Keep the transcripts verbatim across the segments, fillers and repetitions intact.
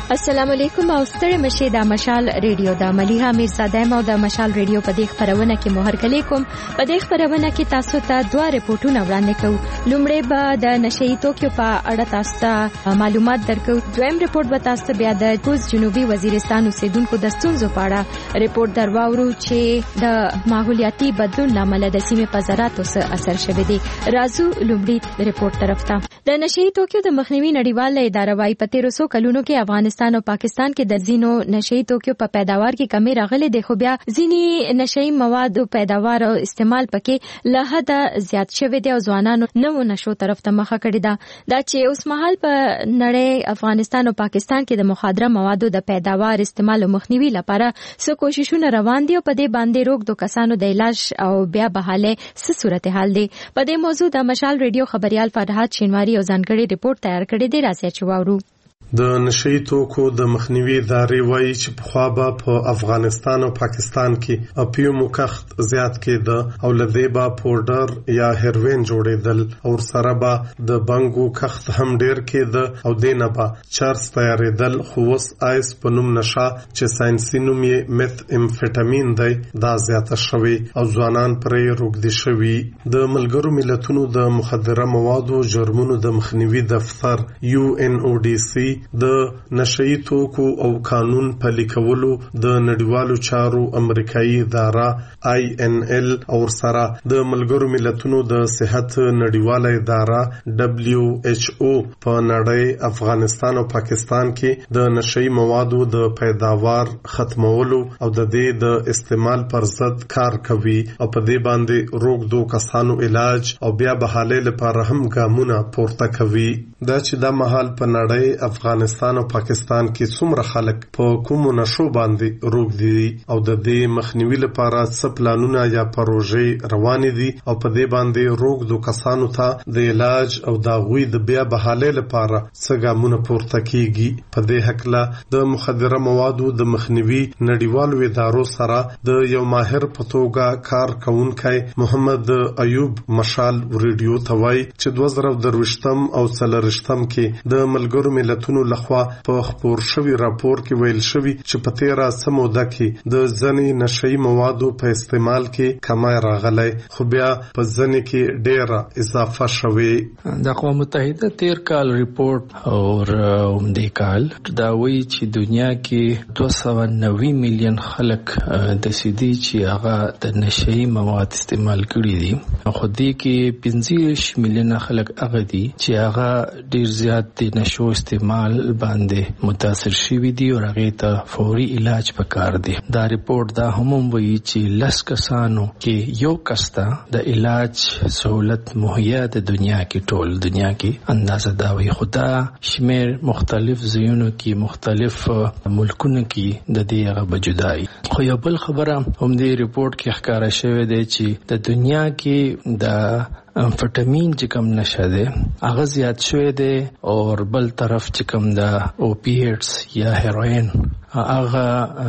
السلام علیکم او ستړي مشه د مشال ریډیو د مليها میرزاده مو د مشال ریډیو په دې خبرونه کې مهر کلی کوم. په دې خبرونه کې تاسو ته دوه ریپورتونه وړاندې کوو. لومړی به د نشئی توکیو په اړه تاسو ته معلومات درکو. دویم ریپورت به تاسو ته بیا د کوز جنوبي وزیرستان اوسیدونکو د ستونزو په اړه ریپورت درواورو چې د ماحولیاتي بدلون لامل د سیمې په زراعت سره اثر شوی دی. راځو لومړی ریپورت طرف ته. د نشئی توکیو د مخنیوي نړیواله اداره وايي په تیرو سو کلونو کې افغانستان او پاکستان کې د زینو نشئی توکیو په پیداوار کې کمی راغلي دی، خو بیا ځینی نشئی مواد او پیداوار او استعمال پکې له حده زیات شوی دی او ځوانانو نو نشو طرف ته مخه کړی دا دا چې اوس مهال په نړۍ افغانستان او پاکستان کې د مخدره موادو د پیداوار استعمال او مخنیوي لپاره څه کوششونه روان دي او په دې باندې روک دو کسانو د علاج او بیا بحاله څه صورتحال دی. په دې موضوع د مشال ریډیو خبريال فرحات شینواری او ځانګړي ریپورت تیار کړی دی. راځي چې واورو. د نشئی توکو د مخنیوي ادارې وایي چې پخوا به په افغانستان او پاکستان کې اپیوم کښت زیات کېده او لدې به پودر یا هیروین جوړېدل او سره به د بنګو کښت هم ډیر کېده او دینه به چرس تیارېدل. خو اوس آیس په نوم نشه چې ساينسي نوم یې میث امفیټامین دی دا زیاته شوې او ځوانان پرې روږدي شوي. د ملګرو ملتونو د مخدره موادو جرمونو د مخنیوي دفتر یو ان او ډي سي د نشئی توکو او قانون پلي کولو د نړیوالو چارو امریکایي اداره آی ان ال او سره د ملګرو ملتونو د صحت نړیواله اداره دبليو ایچ او په نړۍ افغانستان او پاکستان کې د نشئی موادو د پیداوار ختمولو او د دې د استعمال پر ضد کار کوي او په دې باندې روک دو کسانو علاج او بیا بحاله لپاره هم ګامونه پورته کوي. دا چې د محل په نړۍ افغانستان او پاکستان کې څومره خلک په کومو نشو باندې روږ دي او د دې مخنیوي لپاره څه پلانونه یا پروژې روان دي او په دې باندې روږ دو کسانو ته د علاج او د غوي د بیا بحاله لپاره څه ګامونه پورته کیږي. په دې حقله د مخدره موادو د مخنیوي نړیوالو ادارو سره د یو ماهر په توګه کار کوونکی محمد ایوب مشال ریډیو ته وایي چې دوه زره درویشتم او څلورشتم کې د ملګرو ملتونو لخوا په خبر شوی راپور کې ویل شوی چې په تیرا سموده کې د ځنی نشئی موادو په استعمال کې کمای راغلی، خو بیا په ځنی کې ډیره اضافه شوی. د اقوام متحده تیر کال ریپورت او اومدې کال دا وایي چې دنیا کې دوه سوه نوي میلیون خلک د سیدي چې هغه د نشئی مواد استعمال کړي دي، خو دې کې پنځه ویشت میلیون خلک هغه دي چې هغه ډیر زیات د نشو استعمال باندې متاثر شوي دي او هغه ته فوري علاج پکار دی. دا ریپورت دا هم وایي چې لس کسانو کې یو کستا د علاج سہولت مهیا د دنیا کې ټول دنیا کې اندازه دا وایي. خدا شمیر مختلف ځایونو کې مختلف ملکونو کې د دې هغه بجدای. خو یو بل خبره هم دې ریپورت کې ښکارا شوې ده چې د دنیا کې د امفیټامین چې کم نشه ده هغه زیات شوی دی او بل طرف چې کم دا اوپیټس یا هیروین هغه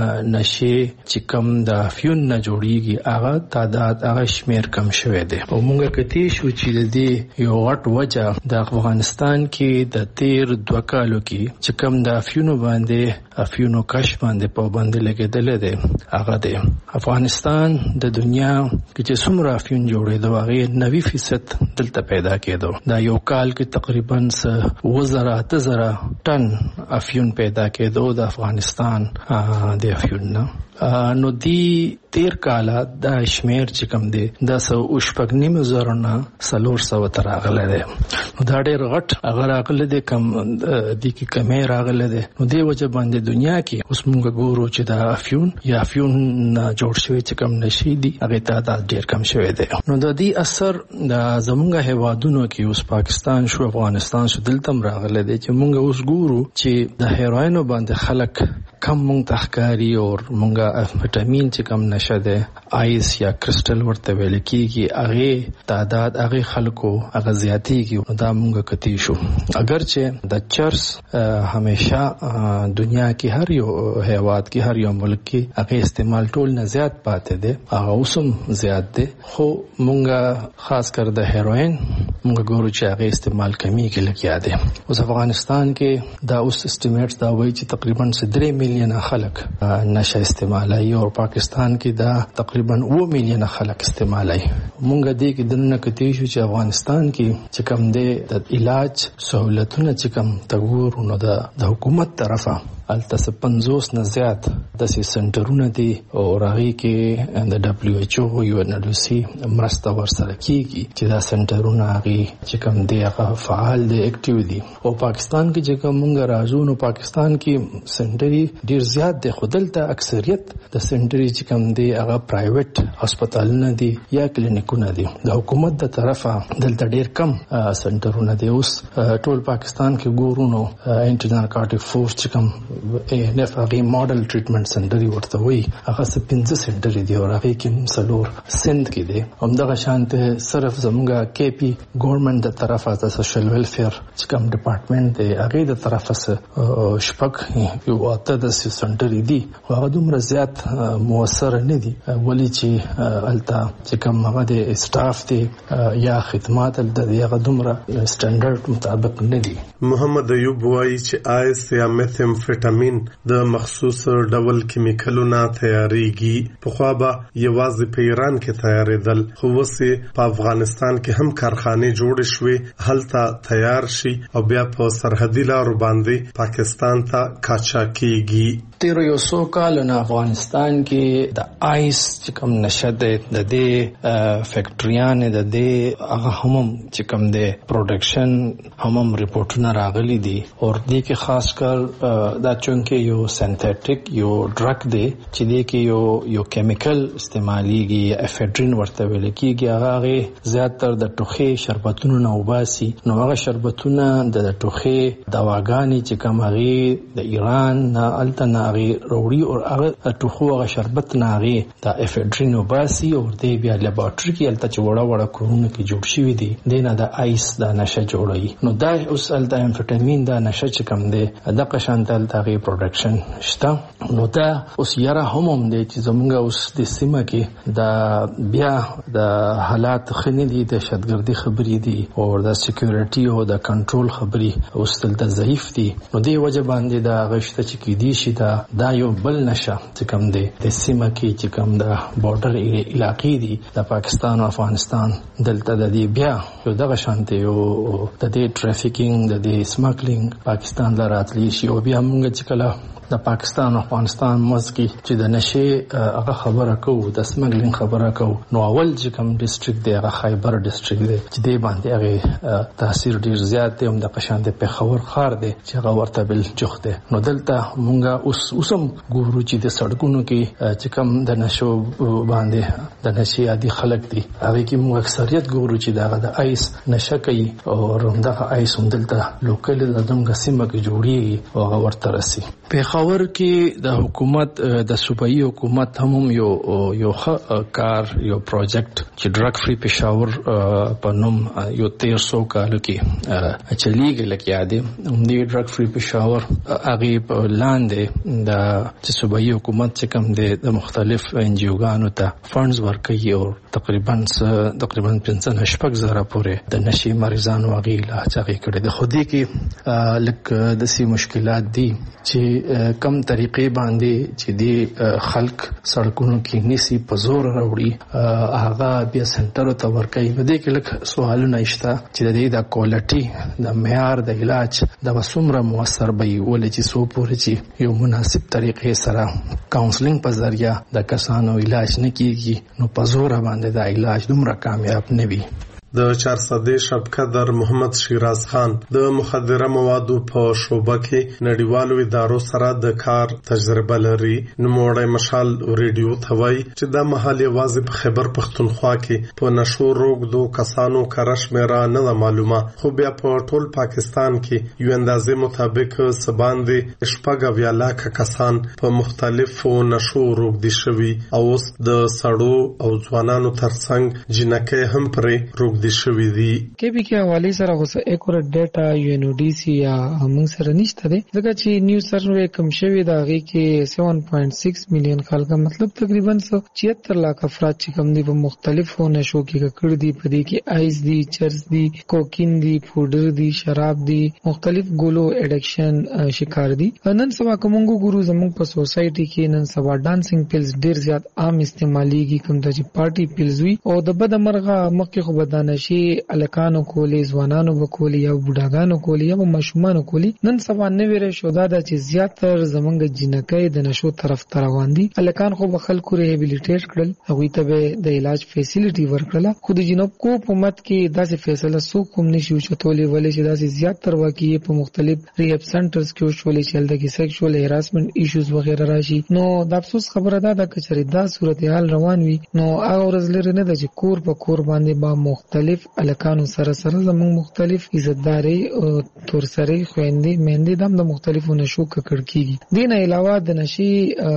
نشه چې کم دا فیون نه جوړیږي هغه تعداد هغه شمیر کم شوی دی. او موږ کتی شو چې د دې یو غټ وجه د افغانستان کې د تیر دوه کالو کې چې کم دا فیونو باندې افیونو کش باندې پابند لګیدل دي هغه دی. افغانستان د دنیا کې چې څومره افیون جوړېدو هغه نوي فیصد دلته پیدا کېدو. دا یو کال کې تقریبا وزره تزره ټن افیون پیدا کېدو د افغانستان د افیون نه. نو دی تیر کاله دا شمیر چې کم دی دا سو اوشپګنیم زرونه سلور سو تر اغله دی. نو دا ډېر غټ اگر اغله دی کم دی کې کمې راغله دی. نو دی وجه باندې دنیا کې اوس موږ ګورو چې دا افیون یا افیون جوړ شوی چې کم نشي دی هغه تعداد ډېر کم شوی دی. نو د دې اثر د زمونږ هیوادونو کې اوس پاکستان شو افغانستان شو دلته راغله دی چې موږ اوس ګورو چې د هیروینو باندې خلک کم مونږ تخکاری او مونږه وټامین چې کم نشه ده آیس یا کرسټل ورته ویل کیږي هغه تعداد هغه خلکو هغه زیاتیږي. دا مونږ کتی شو اگر چې د چرس همیشه دنیا کې هر یو هیواد کې هر یو ملک کې هغه استعمال ټول نه زیات پاتې ده هغه اوسم زیات ده. خو مونږه خاص کر د هیروین موږ ګورو چې هغه استعمال کمی کې لګیا دي. اوس افغانستان کې دا اوس اسټیمیټ دا وایي چې تقریبا درې میلیونه خلک نشه استعمالوي او پاکستان کې دا تقریبا اوه میلیونه خلک استعمالوي. موږ دې کې دنه کتی شو چې افغانستان کې چې کوم دی د علاج سہولتونه چې کوم تګور نو د حکومت طرفه الته پنځوس نه زیات د سنټرونه دي او راغي کې د دبليو ایچ او یو ان ډي سي مرسته ورسره کیږي چې دا سنټرونه هغه چې کوم دی هغه فعال دي اکټیو دي. او پاکستان کې چې کوم موږ راځو نو پاکستان کې سنټري ډیر زیات دي، خودلته اکثریت د سنټري چې کوم دی هغه پرایویټ هسپتالونه دي یا کلینیکونه دي. د حکومت د طرفه دلته ډیر کم سنټرونه دي. اوس ټول پاکستان کې ګورو نو انټر نارکوټیک فورس چې کوم اے ان اف هغه ماډل ټریټمنټ سنټر ورته وي، هغه پنځه سنټر دي او هغه کې مسلور سند کې دي. همدغه شانته صرف زموږه کې پی ګورنمنت د طرفه د سوشل ویلفیر چې کوم ډپارټمنټ دی هغه د طرفه شپږ یو اته د سنټر دي، هغه دومره زیات موثر نه دي ولی چې التا چې کوم هغه د سټاف دی یا خدمات د هغه دومره سټانډرډ مطابق نه دي. محمد ایوب وایي چې آیس یا میتھمفیټامین د مخصوص ډول کیمیکلونو تیاریږي. په خو به یوازې په ایران کې تیارېدل، خو وسه په افغانستان کې هم کارخانه جوړ شوې هلته تیار شي او بیا په سرحدي لارو باندې پاکستان ته کاچا کیږي. تیر یو څو کال نه افغانستان کې د آیس چې کوم نشه د دې فیکټریان د دې هغه هم چې کوم د پروډکشن هم ریپورتونه راغلي دي او دې کې خاص کر دا چونکه یو سنتھیټک یو ډرګ دی چې دې کې یو یو کیمیکل استعماليږي، افیډرین ورته ویل کېږي. هغه زیاتره د ټوخي شربتونو نه وباسي. نو هغه شربتونه د ټوخي دواګانې چې کوم هغه د ایران نه الته هغه وروړي او هغه ټوخو هغه شربت نه هغه د افیډرین وباسي او دې بیا لیبارټری کې الته چې وړه وړه کورونه کې جوړ شوی دي دینه د آیس د نشه جوړوي. نو دا اوس الته امفیټامین د نشه چې کوم دی د قشانتل تغي پروډکشن شته. نو دا اوس یاره هم هم دی چې زمونږ اوس د سیمه کې د بیا د حالات خنې دي، د شتګردي خبرې دي او د سکیورټي او د کنټرول خبرې اوس تلته ضعیف دي. نو دې وجه باندې دا غشته چې کې دي شي دا دا یو بل نشه چې کوم دی د سیمه کې چې کوم د بارډر علاقې دي د پاکستان او افغانستان دلته د دې بیا یو دغه شانته یو د دې ټرافیکینګ د دې سمګلینګ پاکستان لراتلی شي او بیا موږ چې کله د پاکستان او افغانستان مزګي چې د نشه هغه خبره کوو د سمګلینګ خبره کوو نو اول چې کوم ډیسټریکټ دی هغه خیبر ډیسټریکټ دی چې دی باندې هغه تاثیر ډیر زیات دی. هم د قشاند په خبر خار دی چې هغه ورته بل جوخ دی. نو دلته مونږه اوس اوسم ګورو چې د سړکونو کې چې کوم د نشو باندې د نشي عادي خلک دي هغه کې موږ اکثریت ګورو چې دا د آیس نشه کوي او همدغه آیس هم دلته لوکل د دمګه سیمه کې جوړي او هغه ورته راسي. په خبر کې د حکومت د صوبایي حکومت هم یو یو کار یو پروجیکټ چې ډرګ فری پېښور په نوم یو تیر سو کال کې چلیږي لکه یادې هم دی ډرګ فری پېښور هغه په لاندې د صوبایي حکومت چې کوم د مختلف ان جی اوګانو ته فندز ورکوي او تقریبا تقریبا پنځه شپږ زره پورې د نشي مریضانو هغه علاج هغه کړي. د خودي کې لک د سي مشکلات دي چې کم طریقې باندې چې دی خلق سړکونو کې نسی په زور راوړي هغه بیا سنټر ته ورکوي. نو دې کې لکه سوالونه شته چې د دې د کوالټي د معیار د علاج د وسومره موثر به ولې چې سو پورې چې یو مناسب طریقې سره کاونسلینګ په ذریعہ د کسانو علاج نه کیږي نو په زور باندې د علاج دومره کامیاب نه وي. د چارسدې شبقدر محمد شیراز خان د مخدره موادو په شوبه کې نړیوالو ادارو سره د کار تجربه لري. نوموړی مشال ریډیو ته وایي چې دا مهال یوازې په خیبر پښتونخوا کې په نشو روږدو کسانو کره شمېره نه ده معلومه، خو بیا په ټول پاکستان کې یو اندازې مطابق څه باندې شپږ اویا لاکه کسان په مختلفو نشو روږدي شوي او اوس د سړو او ځوانانو ترڅنګ جنکۍ هم پرې روږدي وړاندې شوې دي. کې به کې حواله سره اوس اکورټ ډیټا یو ان او ډي سي یا موږ سره نشته دی ځکه چې نیو سروې کم شوی دا غي کې سیون پوینټ سکس میلیون خلک مطلب تقریبا سو چوهتر لک افراد چې کم دي په مختلفو نشو کې کړ دي په دې کې آیس دي چرس دي کوکین دي پودر دي شراب دي مختلف ګولو اډکشن شکار دي. نن سبا کومو ګورو زموږ په سوسايټي کې نن سبا ډانسینګ پیلز ډیر زیات عام استعماليږي کوم چې پارټي پیلز وي او د بد مرغه مخکې خو بدانشي الکانو کولې ځوانانو وکولې یا بوډاګانو کولې یا ماشومانو کولې. نن سبا نوې رشو دا چې زیاتره زمونږ جنکۍ د نشو طرف ته روان دي. الکان خو به خلکو ریهابیلیټیټ کړل هغه ته د علاج فیسیلیټي ورکړه خو د جنوب کو په مت کې داسې فیصله سو کوم نشي چتولې ولې چې داسې زیاتره واقعي په مختلف ریهاب سنټرز کې شولې چې د سیکشوال هراسمنت ایشوز وغیرہ راشي. نو د افسوس خبره ده د کچري دا صورتحال روان وي نو هغه ورځ لري نه د چې کور په کور باندې با مختلف الکانو سره سره زموږ مختلف عزتداري او تور سره خويندې مېندې دم د مختلفو نشو ککړ کیږي. دین علاوه د نشي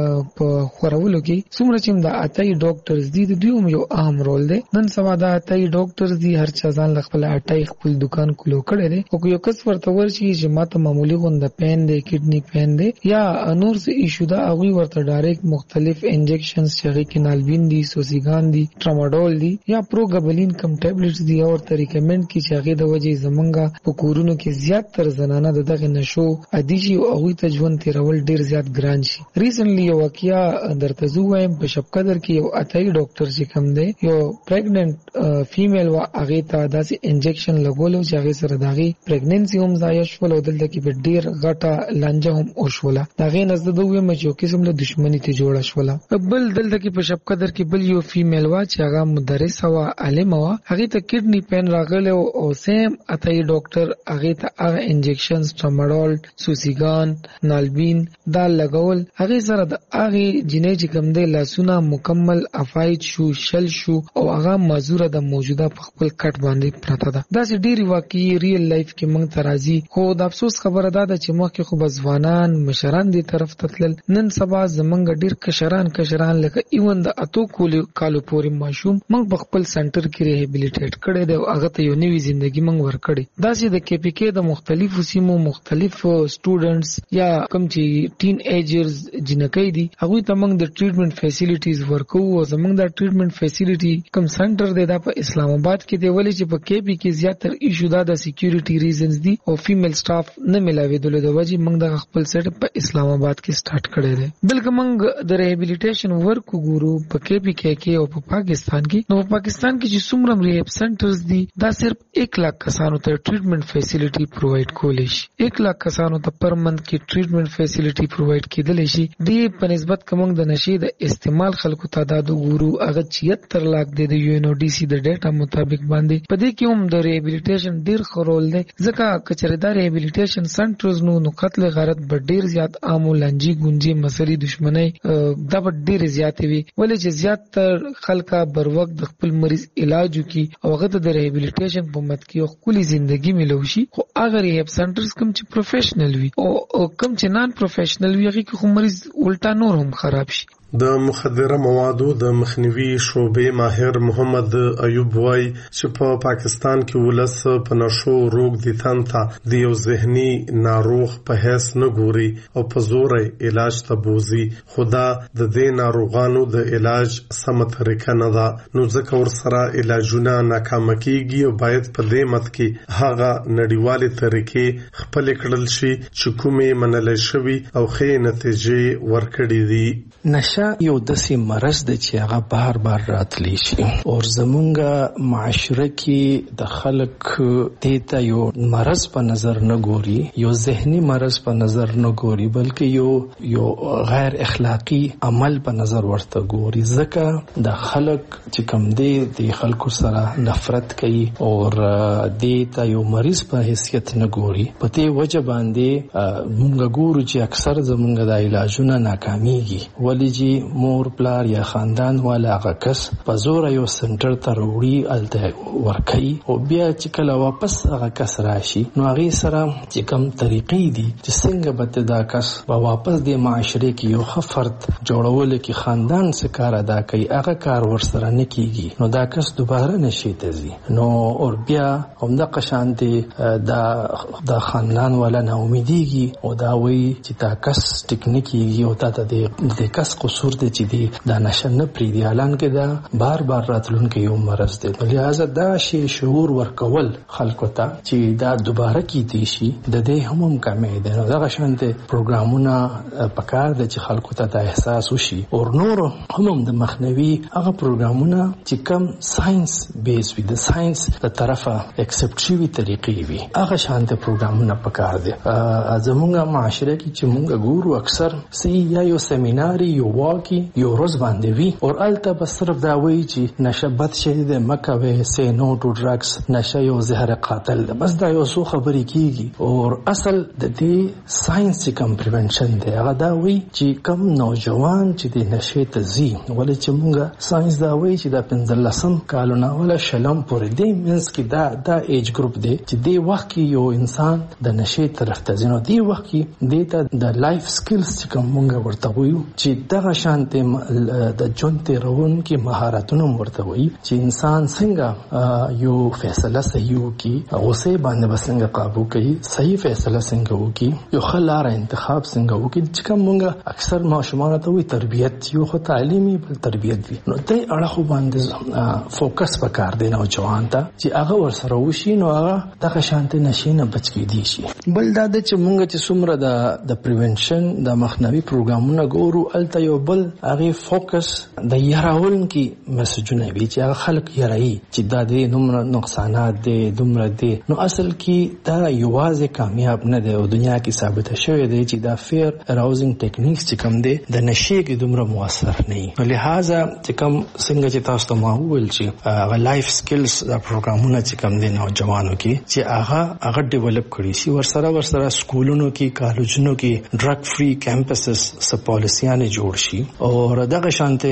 په خورولو کې څومره چې د اتای ډاکټرز دي د دوی یو اهم رول دی. نن سبا د اتای ډاکټرز دي هر چا ځان خپل اتای خپل دکان کولو کړی دی او یو کس ورته ورشي چې ماته معمولی غونډه پین دی کډنی پین دی یا نور څه ایشو دا هغه ورته ډایرکټ مختلف انجکشنز چې کې نالبین دي سوسیګان دي ټراماډول دي یا پروګابلین کم ټابلیټس دي او تر ریکمند کی چې هغه د وجې زمونږه په کورونو کې زیات تر زنانه دغه نشو ادي شي او هغه ته ژوند تیرول ډیر زیات ګران شي. ریسنټلی یو واقعیا درته زویم په شپقدر کې یو اتای ډاکټر چې کوم دی یو پریګننٹ فیمیل وا هغه ته داسې انجکشن لګولو چې هغه سره داغي پریګننسي هم ضایع شول او دلته کې په ډیر غټه لانجه هم اوښوله. داغه نزد دوی مې یو قسم له دښمنی ته جوړه شوله. بل دلته کې په شپقدر کې بل یو فیمیل وا چې هغه مدرس وا عالم وا هغه ته کډنی پین راغله او سیم اتای ډاکټر هغه ته هغه انجکشنز ټراماډول سوسیګان نالبین دا لګول هغه سره د هغه جنې چې کوم دی لاسونه مکمل افایت شو شل شو او هغه مزوره د موجوده په خپل کټ باندې پراته ده. دا چې ډیری واقعي ریل لایف کې موږ ترازی خو د افسوس خبره ده چې مخکې خو بزوانان مشران دي طرف تتل نن سبا زمونږ ډیر کشران کشران لکه ایون د اتو کالو پورې ماشوم موږ په خپل سنټر کې ریهابیلیټیټ کړي دی او هغه ته یو نوې ژوندۍ موږ ورکړي. دا چې د کې پی کې د مختلفو سیمو مختلف سټوډنټس یا کوم چې ټین ایجرز جنکۍ دي هغه ته موږ د ټریټمنټ فیسیلیټیز ورکو او زمونږ د ټریټمنټ فیسیلیټي کوم سنټر دی دا په اسلام آباد کې دی ولې چې په کې پی کې زیاتره ایشو دا د سکیورټي ریزنز دي او فیمیل سټاف نه ملاویدل د وجې موږ د خپل سټ په اسلام آباد کې سٹارټ کړی دی. بلکې موږ د ریهابیلیټیشن ورک ګورو په کې پی کې کې او په پاکستان کې نو په پاکستان کې چې څومره ریهاب سنټرز دي دا صرف ایک لاک کسانو ته ټریټمنټ فیسیلیټي پرووایډ کولی شي. ایک لاک کسانو ته پر منث کې ټریټمنټ فیسیلیټي پرووایډ کېدلی شي. دې په نسبت کوم د نشي د استعمال خلکو تعداد ګورو هغه چوهتر لاک دی د یو ان او ډي سي د ډیټا مطابق باندې. په دې کې هم د ریهابیلیټیشن ډیر خورول دی ځکه کچره د ریهابیلیټیشن سنټرز نو نو قتل غرض به ډیر زیات عام لنجي ګونجي مسلې دښمنۍ دا به ډیر زیات وي ولې چې زیات تر خلکا بر وخت د خپل مریض علاج وکي او هغه د ریهابیلیټیشن په مت کې خپل ژوندۍ ملوشي. خو هغه ریهاب سنټرز کوم چې پروفیشنل وي او کوم چې نان پروفیشنل وي هغه کې خو مریض الټا نور هم خراب شي. د مخدره موادو د مخنیوي شعبې ماهر محمد ایوب وای چې په پا پاکستان کې ولس په نشو روغ دي تنته د یو ذهني ناروغ په هیڅ نه ګوري او په زور علاج ته بوزي. خدا د دې ناروغانو د علاج سم طریقه نه ده نو ځکه ور سره علاجونه ناکام کیږي او باید په دې مت کې هغه نړیوالې طریقې خپل کړل شي چې کومې منلې شوی او ښې نتیجې ورکړي دي. نشه یو داسې مرض دی چې هغه بار بار راتلی شي او زمونږ معاشره کې د خلک دې ته یو مرض په نظر نه ګوري یو ذهني مرض په نظر نه ګوري بلکې یو یو غیر اخلاقی عمل په نظر ورته ګوري ځکه د خلک چې کوم دی د خلکو سره نفرت کوي او دې ته یو مریض په حیثیت نه ګوري. په دې وجه باندې مونږ ګورو چې اکثر زمونږ د علاجونه ناکامیږي ولې چې کې مور پلار یا خاندان والا هغه کس په زور یو سنټر ته وروړي الته ورکي او بیا چې کله واپس هغه کس راشي نو هغه سره چې کوم طریقې دي چې څنګه به دا کس په واپس د معاشره کې یو خفرت جوړول کې خاندان څخه کار ادا کوي هغه کار ورسره نه کیږي نو دا کس دوباره نشي تزي نو اور بیا همدا قشانته دا د خاندان ولا نه امیديږي او دا وی چې دا کس ټیکنیکي او دا د کس قصور دی چې دی دا نشه نه پری دی اعلان کې دا بار بار راتلونکي یو مرز دی لہذا دا شی شعور ورکول خلکو ته چې دا دوباره کیدی شي د دې هم کمې ده نو دا شانته پروګرامونه پکار د چې خلکو ته د احساس وشي او نور هم د مخنوي هغه پروګرامونه چې کم ساينس بیس وي د ساينس د طرفه اکسپټ شوی طریقې وي هغه شانته پروګرامونه پکار دي زموږه معاشره کې چې موږ ګورو اکثر سی یا یو سیمینار یو واقعي یو روز باندې وي او الته بس صرف دا وایي چې نشه بد شي د مکوي سي نو ټو ډرګز نشه یو زهر قاتل ده بس دا یو څو خبرې کیږي او اصل د دې ساينس کم پریونشن دی هغه دا وایي چې کم نوجوان چې د نشه ته زی ولې چې موږ ساينس دا وایي چې دا پنځلسم کالونه ولا شلم پورې دی مینس کې دا دا ایج ګروپ دی چې د وخت کې یو انسان د نشه طرف ته ځنو دی وخت کې د ته د لایف سکلز چې کوم موږ ورته وایو چې دغه شانته د ژوند تیرون کې مهارتونه ورته وایي چې انسان څنګه یو فیصله صحیح وکړي غصه باندې څنګه قابو کوي صحیح فیصله څنګه وکړي یو خلار انتخاب څنګه وکړي چې کوم موږ اکثر ماشومان ته وایي تربیت یو خو تعلیمي بل تربیت وي نو دې اړه باندې فوکس وکړ دی نو جوان ته چې هغه ورسره وشي نو هغه دغه شانته نشي نه بچ کېدي شي بل دا چې موږ چې څومره د د پریونشن د مخنیوي پروګرامونه ګورو الته یو بل هغه فوکس د یراول کې مسجونه وی چې هغه خلک یراي چې دا د نومره نقصانات دي دومره دي نو اصل کې دا یوازې کامیاب نه دی او دنیا کې ثابت شوی دی چې دا فیر اراوزینګ ټیکنیکس چې کوم دي د نشي کې دومره موثر نه وي لہذا چې کوم څنګه چې تاسو ته ما وویل چې هغه لایف سکلز دا پروګرامونه چې کوم دي نوجوانو کې چې هغه هغه ډیولپ کړي شي ورسره ورسره سکولونو کې کالجونو کې ډرګ فری کیمپسز س پالیسیانه جوړ شي او دغه شانته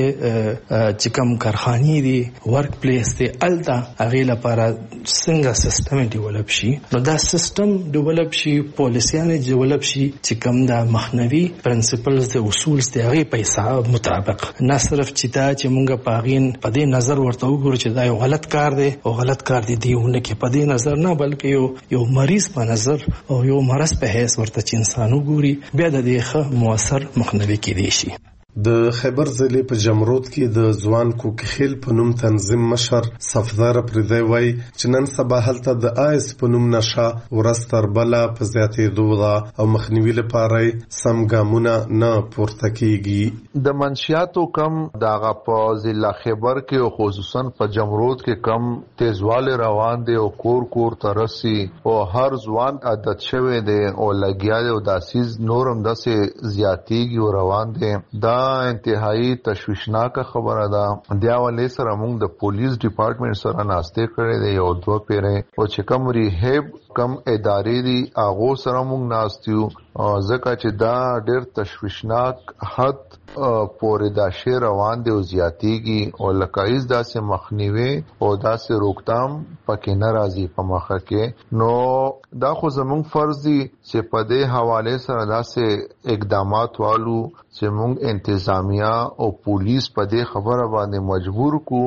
چې کوم کارخانې دي ورک پلیس دي الته هغه لپاره څنګه سیستم ډیولپ شي نو دا سیستم ډیولپ شي پالیسیانه ډیولپ شي چې کوم دا مخنوي پرنسپلز د اصول دي هغه په حساب مطابق نه صرف چې دا چې مونږ پاغین په دې نظر ورته وګورو چې دا یو غلط کار دی او غلط کار دی دیونه کې په دې نظر نه بلکې یو یو مریض په نظر او یو مرض په حیث ورته چې انسان وګوري بیا د دې ښه موثر مخنیوي کېدی شي د خیبر ضلع په جمرود کې د ځوان کوکخیل په نوم تنظیم مشر صفدار پردی وای چې نن سبا هلته د آیس په نوم نشه ورستر بلا په زیاتېدو ده او مخنیوي لپاره سم ګامونه نه پورته کیږي د منشیاتو کم دغه په ضلع خیبر کې او خصوصا په جمرود کې کم تیزواله روان دي او کور کور ترسي او هر ځوان عادت شوی دی او لګیا دی او داسیز نورم داسې زیاتېږي او روان دي دا انتهایی تشویشناک خبره ده د اولې سره موږ د پولیس ډپارټمنټ سره ناشته کړې ده یو دوه پیره او چې کوم ریهب کم ادارې دي هغه سره موږ ناستیو ځکه چې دا ډېر تشویشناک حد پورې دا شی روان دی او زیاتېږي او لکایز داسې مخنیوي او داسې روکتام پکې نه راځي په مخه کې نو دا خو زموږ فرض دی چې په دې حواله سره داسې اقدامات والو چې موږ انتظامیه او پولیس په دې خبره باندې مجبور کو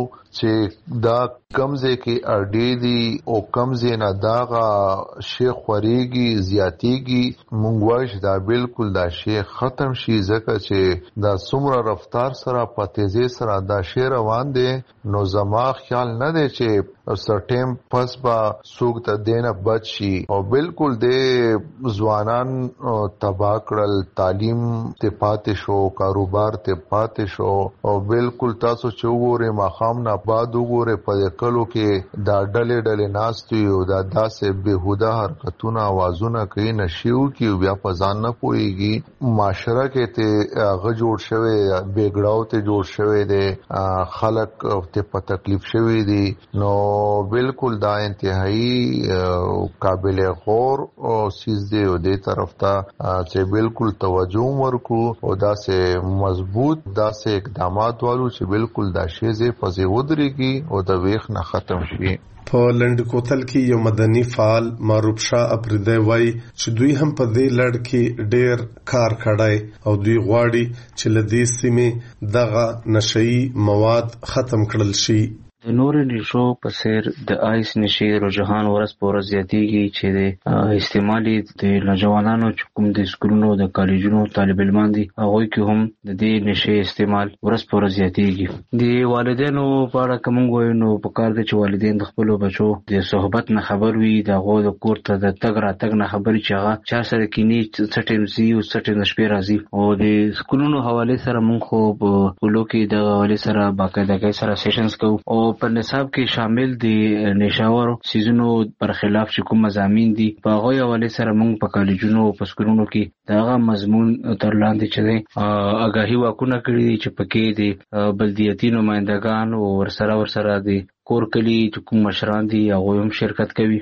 چې دا کمزې کې اړې دي او کمزې نه داغه شیخ خوريږي زیاتېږي موږ وایو دا بالکل دا شی ختم شي ځکه چې دا څومره رفتار سره په تیزی سره دا شی روان دي نو زما خیال نه دی چې سرټیم پس با سوق ته دینه بچ شي او بالکل د ځوانان تبا کړل تعلیم ته پاتې شو کاروبار ته پاتې شو او بالکل تاسو چې وګورئ ماخام نه بعد وګوره په کلو کې دا ډلې ډلې ناستي او دا داسې بهوده حرکتونه اوازونه کوي نشيو کې بیا په ځان نه پويږي معاشره کې ته غ جوړ شوی بیګړاو ته جوړ شوی دی خلک ته په تکلیف شوی دي نو بالکل دا انتهایی قابل غور او سیز دی او دې طرف ته چې بالکل توجه ورکو او دا سه مضبوط دا سه اقدامات والو چې بالکل دا شیزه پځې ودرېږي او د ویخ نه ختم شي. په لند کوتل کې یو مدني فعال معروف شاه افریدی وای چې دوی هم په دې لړ کې ډېر کار کړای او دوی غواړي چې لدې سیمه دغه نشئی مواد ختم کړل شي. د نور نشو په سیر د آیس نشي رجحان ورځ په ورځ زیاتېږي چې د استعمالي د نوجوانانو چې کوم د سکولونو د کالجونو طالب علمان دي هغوی کې هم د دې نشي استعمال ورځ په ورځ زیاتېږي. د والدینو په اړه کوم وایو نو په کار دي چې والدین د خپل بچو د صحبت نه خبر وي د هغو د کور ته د تګ راتګ نه خبري چې هغه چا سره کینی څه ټیم زی او څه ټیم شپې راځي او د سکولونو حواله سره مونږ خو په کولو کې د حواله سره باقاعده سره سیشنز کوو او په نصاب کې شامل دي نشاور سيزونو پر خلاف چې کوم مضامین دي په هغه حواله سره موږ په کالجونو او په سکولونو کې داغه مضمون تر لاندې چې آگاهي واکونه کړی چې پکې دي بلدیاتي نمائندگان او ورسره ورسره دي کور کلی چې کوم مشران دي هغه هم شرکت کوي.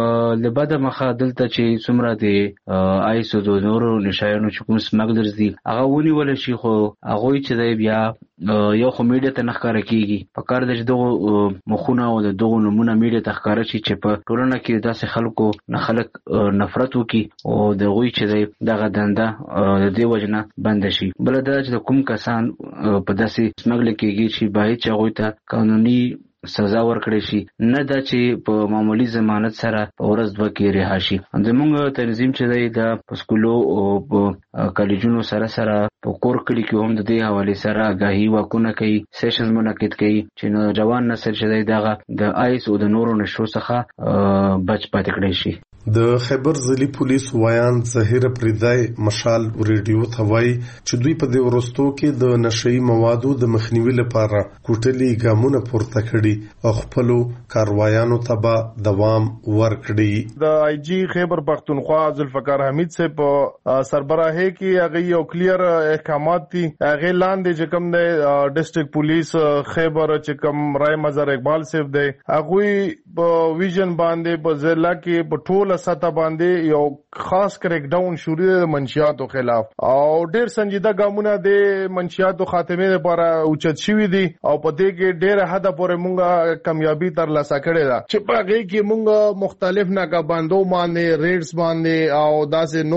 لباده مخه دلته چې څومره دي آیسو د نورو نشایانو چې کوم سمګلرز دي هغه ونیول شي خو هغه چې دی بیا یو خو میډیا ته نخکاره کیږي په کار د دغه مخونه او د دغه نمونه میډیا ته ښکاره شي چې په ټولنه کې داسې خلکو نه خلک نفرت وکي او دغه چې دی دغه دنده د دې وجنه بند شي. بل دا چې کوم کسان په داسې سمګل کېږي چې باید چې هغه ته قانوني سزا ورکړي شي نه دا چې په معمولی ضمانت سره په ورځ دوه کې رها شي. زموږ تنظیم چې دی دا په سکولو او په کالجونو سره سره په کور کلی کې هم د دې حواله سره آگاهي واکونه کوي سیشنز منعقد کوي چې نوجوان نسل چې دی دغه د آیس او د نورو نشو څخه بچ پاتې کړي شي. د خیبر ځلی پولیس وایان ظهیر افریدی مشال ریډیو ته وایي چې دوی په دې ورستو کې د نشئی موادو د مخنیوي لپاره کوټلي ګامونه پورته کړي او خپل کاروایانو ته به دوام ورکړي. د آی جی خیبر پختونخوا ذوالفقار حمید سے په سربراهي کې هغه یو کلیر احکامات دي هغه لاندې چې کوم د ډیسټریکټ پولیس خیبر چې کوم رای مظهر اقبال صاحب دی هغه په ویژن باندې په ضلع کې په ټول سطح باندې یو خاص کریک ډاون شروع د منشیاتو خلاف او ډیر سنجیده ګامونه د منشیاتو خاتمه لپاره اوچت شوی دي او په دې کې ډیر حد پورې مونږه کامیابی تر لاسه کړې ده چې په هغه کې مونږ مختلف ناکابندو باندې ریډز باندې او داسې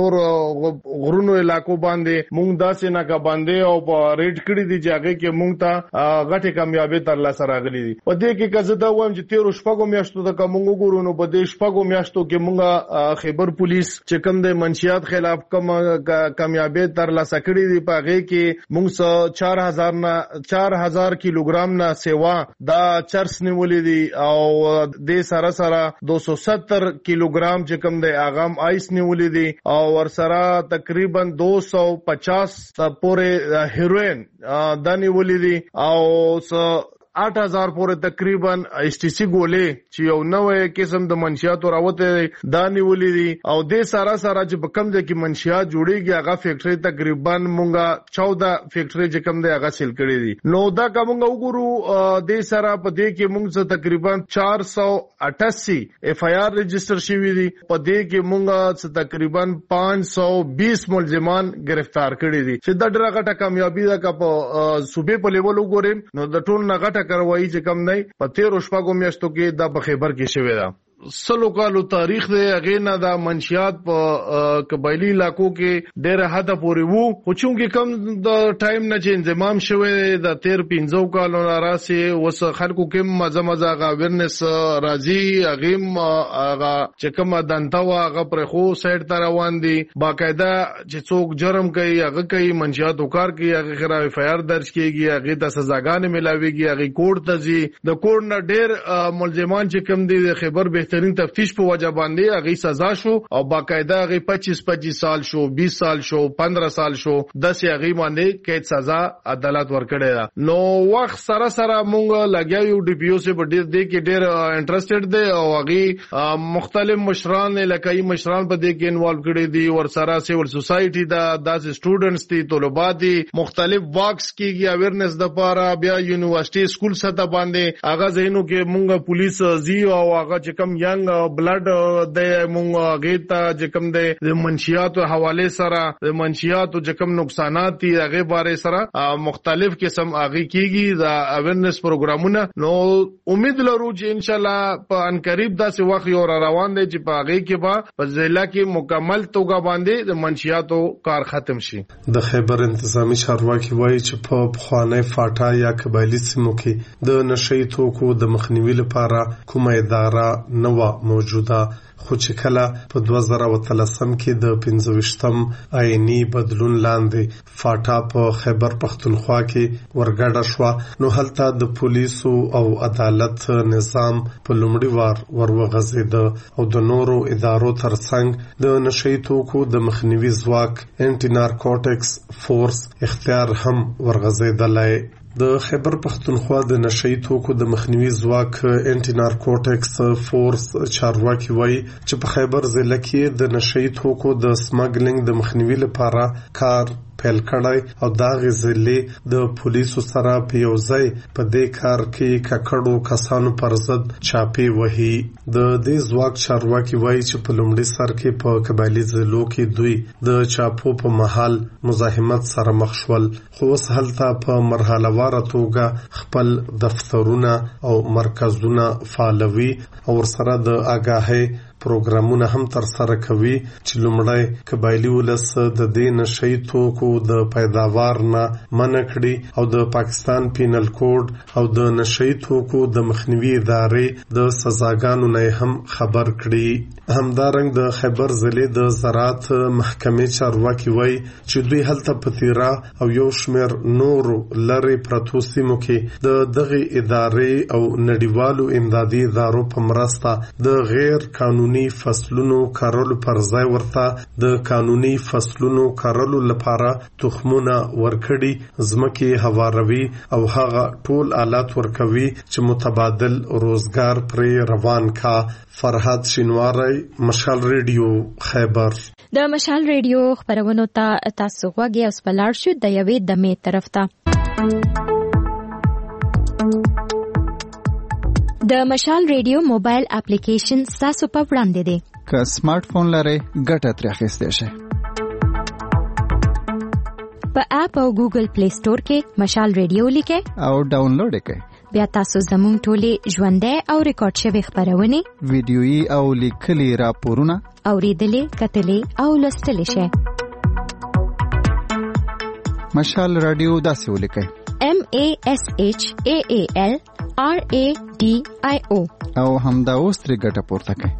نور غرونو علاقو باندې مونږ داسې ناکابندې او په ریډ کړې دي چې هغه کې مونږ ته غټه کامیابی تر لاسه راغلي دي. په دې کې کزه دا وایم چې تیر شپږو میاشتو د کوم وګورو نو په دې شپږو میاشتو کې مونږ خیبر پولیس چې کوم د منشیات خلاف کوم کامیابی تر لاسه کړې دي په هغه کې مونږ چار هزار نه چار هزار کیلوګرام نه سیوا دا چرس نیولې دي او د سره سره دو سو ستر کیلوګرام چې کوم د اغام آیس نیولې دي او ور سره تقریبا دو سو پچاس پورې هیروین دا نیولې دي او آٹھ ہزار پورې تقریبا ایس ټي سي ګولې چې یو نوې قسم د منشیاتو راوته دا نیولې دي او د سارا سارا چې په کم ځای کې منشیات جوړيږي هغه فیکټري تقریبا مونږه چودہ فیکټري چې کم دی هغه سیل کړې دي. نو دا کومه وګورو د سارا په دې کې مونږ څه تقریبا چار سو اٹھاسی ایف آی آر رجسٹر شوی دي په دې کې مونږه څه تقریبا پانچ سو بیس ملزمان گرفتار کړي دي چې دا ډېره غټه کامیابی ده که په صوبې په لیول وګورم نو د ټول نه غټه کاروایی چې کم نه په تیرو شپږو میاشتو کې دا په خیبر کې شوې ده. سلو کالو تاریخ دی هغه نه دا منشیات په قبایلی علاقو کې ډېر حد پورې وو خو چونګې کم د ټایم نه چې انضمام شوی د تیر پنځو کالو راسي وس خلکو کې مزه مزه غا ورنس راځي هغه هغه چې کوم دنتا هغه پر خو سایډ ته روان دي باقاعده چې څوک جرم کوي هغه کوي منشیات وکړ کوي هغه خلاف اف آی آر درج کیږي هغه د سزاګانې ملاويږي هغه کوړ ته ځي د کوړ نه ډېر ملزمان چې کم دي د خبر به بهترین تفتیش په وجه باندې هغه سزا شو او باقاعده هغه پچیس پچیس سال شو بیس سال شو پندرہ سال شو داسې هغه باندې قید سزا عدالت ورکړی نو وخت سره سره مونږ لګیاو ډي پی او سه په ډیر دې کې ډیر انټرېستډ دي او هغه مختلف مشران علاقائی مشران په دې کې انوالو کړي دي ور سره سیول سوسایټي دا داسې سټوډنټس دي طلبه دي مختلف واکس کیږي اویرنس د پاره بیا یونیورسيټي سکول سطح باندې هغه زینو کې مونږ پولیس زی او هغه چې کم ینګ بلډ د مونږ غیتا چې کم د منشیات حواله سره د منشیات او چې کم نقصانات دي هغه باره سره مختلف قسم هغه کیږي دا اویرنس پروګرامونه نو امید لرو چې ان شاء الله په ان قریب داسې وخت یو روان دی چې په هغه کې به په ضلع کې مکمل توګه باندې د منشیاتو کار ختم شي د خیبر انتظامی چارواکي وایي چې په پخوانی فاټا یا قبایلی سیمو کې د نشئی توکو د مخنیوي لپاره کومه اداره نه و موجوده خو چې کله په دوه زره اتلسم کې د پنځه ویشتم آئینی بدلون لاندې فاټا په خیبر پختونخوا کې ورګډه شو نو هلته د پولیسو او عدالت نظام په لومړي وار ورغځید او د نورو ادارو ترڅنګ د نشئی توکو د مخنیوي ځواک انټي نارکوټکس فورس اختیار هم ورغځیدلای د خیبر پختونخوا د نشئی توکو د مخنیوي ځواک انټي نارکوټکس فورس چارواکي وایي چې په خیبر ضلع کې د نشئی توکو د سمګلینګ د مخنیوي لپاره کار پیل کړی او دا غزلې د پولیسو سره په یو ځای په دې کار کې ککړو کسانو پر ضد چاپی وهي د دې ځواک چارواکي وایي چې په لومړي سر کې په قبایلی ضلعو کې دوی د چاپو په محل مزاحمت سره مخ شول خو اوس هلته په مرحله واره توګه خپل دفترونه او مرکزونه فعالوي او ورسره د آگاهۍ پروګرامونه هم تر سره کوي چې لومړی قبایلی ولس د دې نشئی توکو د پیداوار نه منع کړي او د پاکستان پینل کوډ او د نشئی توکو د مخنیوي ادارې د سزاګانو نه هم خبر کړي همدارنګ د خیبر ضلع د زراعت محکمې چارواکي وایي چې دوی هلته په تیرا او یو شمېر نورو لرې پرتو سیمو کې د دغه ادارې او نړیوالو امدادي ادارو په مرسته د غیر قانوني فصلونو کارولو پر ځای ورته د قانوني فصلونو کارولو لپاره تخمونه ورکړي ځمکې هواروي او هغه ټول آلات ورکوي چې متبادل روزګار پرې روان کا فرحات شینواری مشال ریډیو خیبر د مشال ریډیو خبرونو ته تاسو غوږی اوس پلاړ شو د یوې دمې طرف ته د مشال ریډیو موبایل اپلیکیشن تاسو په وړاندې دی که سمارټ فون لرئ ګټه ترې اخیستی شئ په اپ او ګوګل پلی سٹور کې مشال ریډیو لیکئ او ډاونلوډ کړئ بیا تاسو زموږ ټولې ژوندۍ او ریکارډ شوي خبرونه ویډیويي او لیکلي راپورونه اوریدلې کتلې او لوستلې شئ مشال رادیو داسې ولیکئ M A S H A A L R A D I O او همدا اوس ترې ګټه پورته کړئ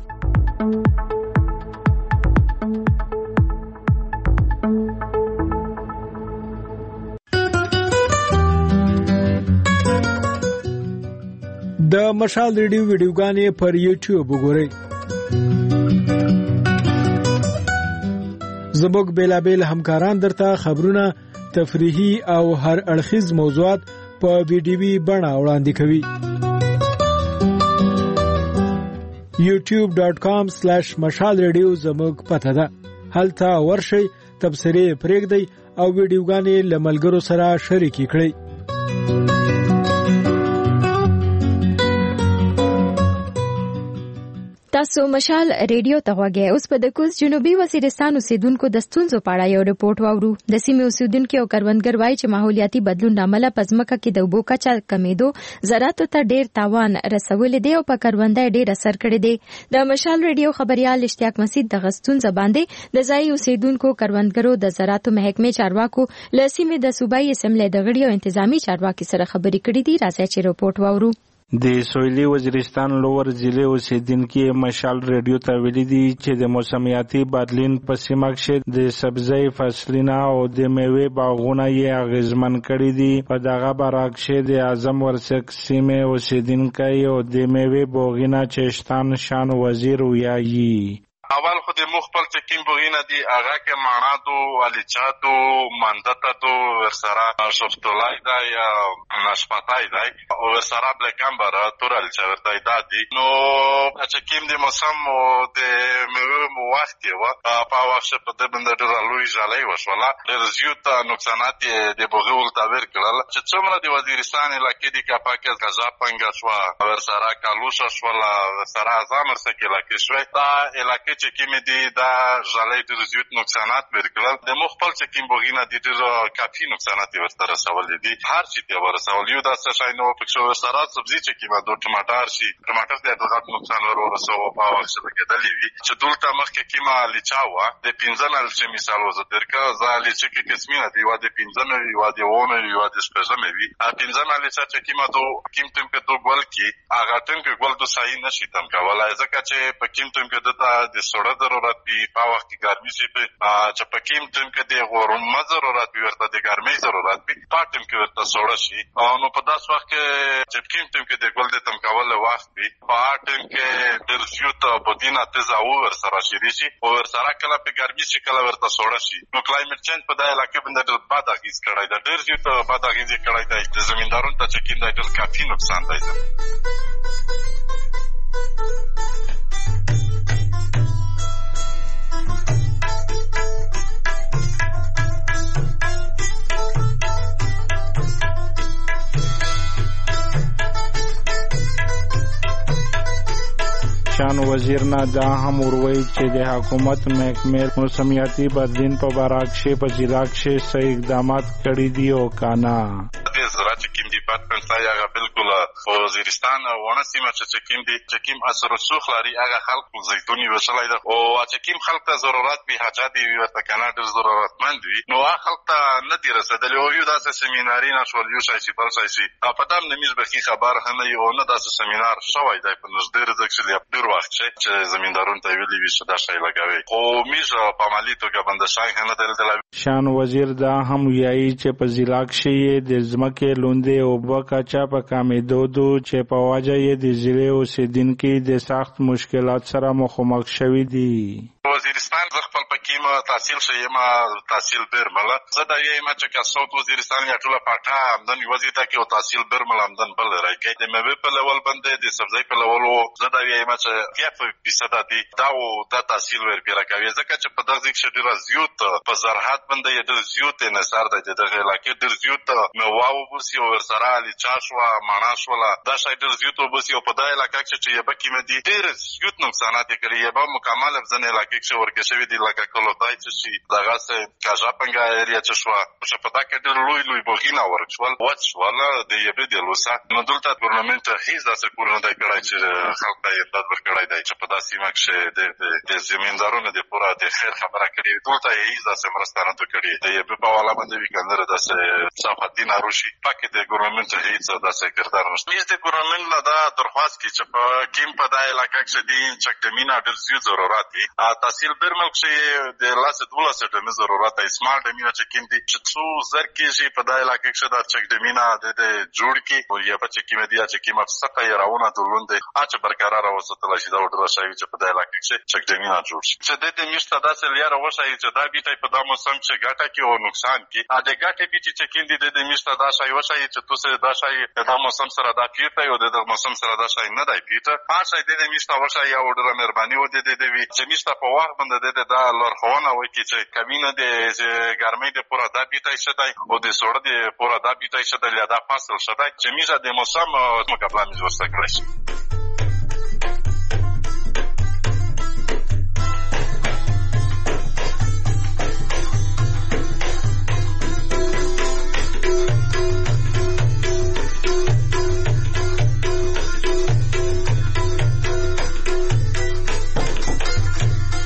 د مشال ریډیو ویډیوګانې پر یوټیوب وګورئ زموږ بیلابیل همکاران درته خبرونه تفریحي او هر اړخیز موضوعات په ویډیوي بڼه وړاندې کوي یوټیوب ډاٹ کام سلیش مشال ریډیو زموږ پته ده هلته ورشئ تبصرې پرېږدئ او ویډیوګانې له ملګرو سره شریکې کړئ تاسو مشال ریډیو ته غوږی اوس په د کوز جنوبي وزیرستان اوسیدونکو د ستونزو په اړه یو رپورټ واورو د سیمې اوسیدونکو او کروندګر وایي چې ماحولیاتي بدلون عمله په ځمکه کې د اوبو کچه کمیدو زراعت ته ډیر تاوان رسولې دی او په کروندګر ډیر اثر کړی دی د مشال ریډیو خبريال اشتیاق مسعود د غستون زباندې د ځای اوسیدونکو کروندګرو د زراعت محکمې چارواکو له سیمې د صوبایي اسمبلی د غړي او انتظامی چارواکي سره خبرې کړې دي راځي چې رپورټ واورو د سویلي وزیرستان لوور ضلع اوسیدونکي مشال ریډیو ته ویلي دي چې د موسمیاتي بدلون په سیمه کې د سبزی فصلونه او د میوې باغونه یې اغیزمن کړي دي. په دغه برعکس د اعظم ورسک سیمې اوسیدونکي او د میوې باغونه چشتان شان وزیر ویایي. اول خو د مخبل چې کیم بوغینه دی هغه کې مانادو الیچاتو ماندتاتو ورسره شفتولای دا یا نشپاتای دا او ورسره بلکمبر تورل چې ورته دا دی. نو چې کیم د موسم او د میوه مو وخت یو په واشه په د بند ډیر لوی ځلای وشولا ډیر زیات نقصانات د بوغول تابر کړل چې څومره د وزیرستان علاقې د کاپاکه غزا پنګ شو ورسره کالوش شولا ورسره ازامر سکه لکه شوي دا علاقې چې کیمې دي دا ځلای ډیر زیات نقصانات ورکړل. د مخبل چې کیم بوغینه دي ډیر کافي نقصانات ورته رسولي دي. هر څه ته ورسول یو دا څه شای نو په څو سره سبزی چې کیمه دوه ټماټر شي ټماټر د دغه نقصان ورسو په واخ څه کېدلی وي چې دلته مخکې کیمه لیچاوا د پنځنل چې مثال وزه درکا زالي چې کې قسمه دی و د پنځنل و د ونه و د شپږمې وي ا پنځنل چې کیمه دو کیم تم په تو ګول کی هغه تم کې ګول دو صحیح نشي تم کولای ځکه چې په کیم تم کې دته د سوړه ضرورت وي په وخت کې ګرمي شي په چې په کیم تم کې د غورم ضرورت وي ورته د ګرمۍ ضرورت وي پاتم کې ورته سوړه شي نو په داس وخت کې چې کیم تم کې د ګول د تم کول وخت وي پاتم کې د زیوت بدینه تزه او سره شي شي او سره کله په ګرمي شي کله ورته سوړه شي. نو کلایمټ چینج په دای علاقې باندې ډېر بد اغیز کړی دا ډېر زیات بد اغیز کړی دی د زمیندارونو ته چې کیند ډېر کافي نقصان دی. شان وزیر نه دا هم وروي چې د حکومت محکمې موسمیاتي بدلون په برعکس په ضلع کې صحیح اقدامات کړي دي او کانا د زراعت کیم ډیپارټمنټ لا هغه بالکل وزیرستان ونه سیمه چې کیم دي چې کیم اثر رسوخ لري هغه خلک زیتونی وشلای ده او چې کیم خلک ته ضرورت به حاجت وي ورته کنه ډېر ضرورتمند وي نو هغه خلک ته نه دی رسیدلی او یو داسې سیمیناري نشول یو شای شي بل شای شي په دام نمیز به خبر هم نه یو نه داسې سیمینار شوی دی په نږدې ورځ کې ډېر وخت چې زمیندارون ته ویلي وي چې دا شای لګوي خو میز په عملي توګه باندې شای نه دلته شان وزیر دا هم ویایي چې په ضلع کې د ځمکې لوندې او بکاچا په کمیدو دو چې په واجه یې د ضلع اوسیدونکي د سخت مشکلات سره مخامخ شوي دي. وزیرستان زه خپل پکې ما تحصیل شوم تحصیل برمل زه دا یم چې کاسوت وزیرستان یا ټول پټه آمدن وزیرتا کې او تحصیل برمل آمدن بل راځي د مې په لول باندې د سبزی په لول زه دا یم چې کیف فیصد دي دا او دا تحصیل ور پیرا کوي ځکه چې په دغه ځای کې ډیر زیات په زراعت باندې ډیر زیات نثر دی دغه علاقې ډیر زیات مواو بوسي او سره علي چاشوا ماناش ولا دا شای ډیر زیات بوسي او په دغه علاقې کې چې یبه کې مدي ډیر زیات نقصانات کړي یبه مکمل ځنه علاقې کې ورکه شوی دی لکه کولودای چې دغه څه کاژا پنګا ایریا چې شو په پتا کې ډیر لوی لوی بوغینا ورچول وڅ ولا د یبه د لوسا نو دلته ګورنمنت هیڅ داسې کورونه دی کړای چې خلک ته امداد ورکړای دی چې په داسې مخ چې د زمیندارونو د پوره د خیر خبره کړي دلته هیڅ داسې مرسته نه کړي د یبه په والا باندې وکندره داسې صفاتین اروشي پکې د ګورنمنت هیڅ داسې کردار نشته. میز د ګورنمنت نه دا درخواست کی چې په کیم په دای علاقې کې دي چې د مینا ډیر زیات ضرورت دي تحصیل برمل چې د لاس دولسه د ضرورت ای سمارټ د مینا چې کیم دي چې څو زر کې په دای علاقې کې دا چې د مینا د جوړ کی او یا په چې کیم دي چې کیم افسقه یې راونه دولوند اچ برقرار اوسه شي دا ورته شوی چې په دای علاقې کې چې د مینا جوړ شي چې د دې میشته داسې لاره وشي چې دا بیټي په دمو سم چې ګټه کې او نقصان کې ا د ګټه بیټي چې کیم دي د دې میشته دا شای وشي چې تاسو دا شای د موسم سره دا پیټه او د موسم سره دا شای نه دی پیټه هر شای د دې میشته وشي یا ډېر مهرباني و دې دې وی چې میشته په وخت باندې د دا لارښوونه وکړي چې کمینه د ګرمۍ د پوره دا بیټي شته او د سوړ د پوره دا بیټي شته یا دا فصل شته چې میزه د موسم مقابله میز وسته کړی. د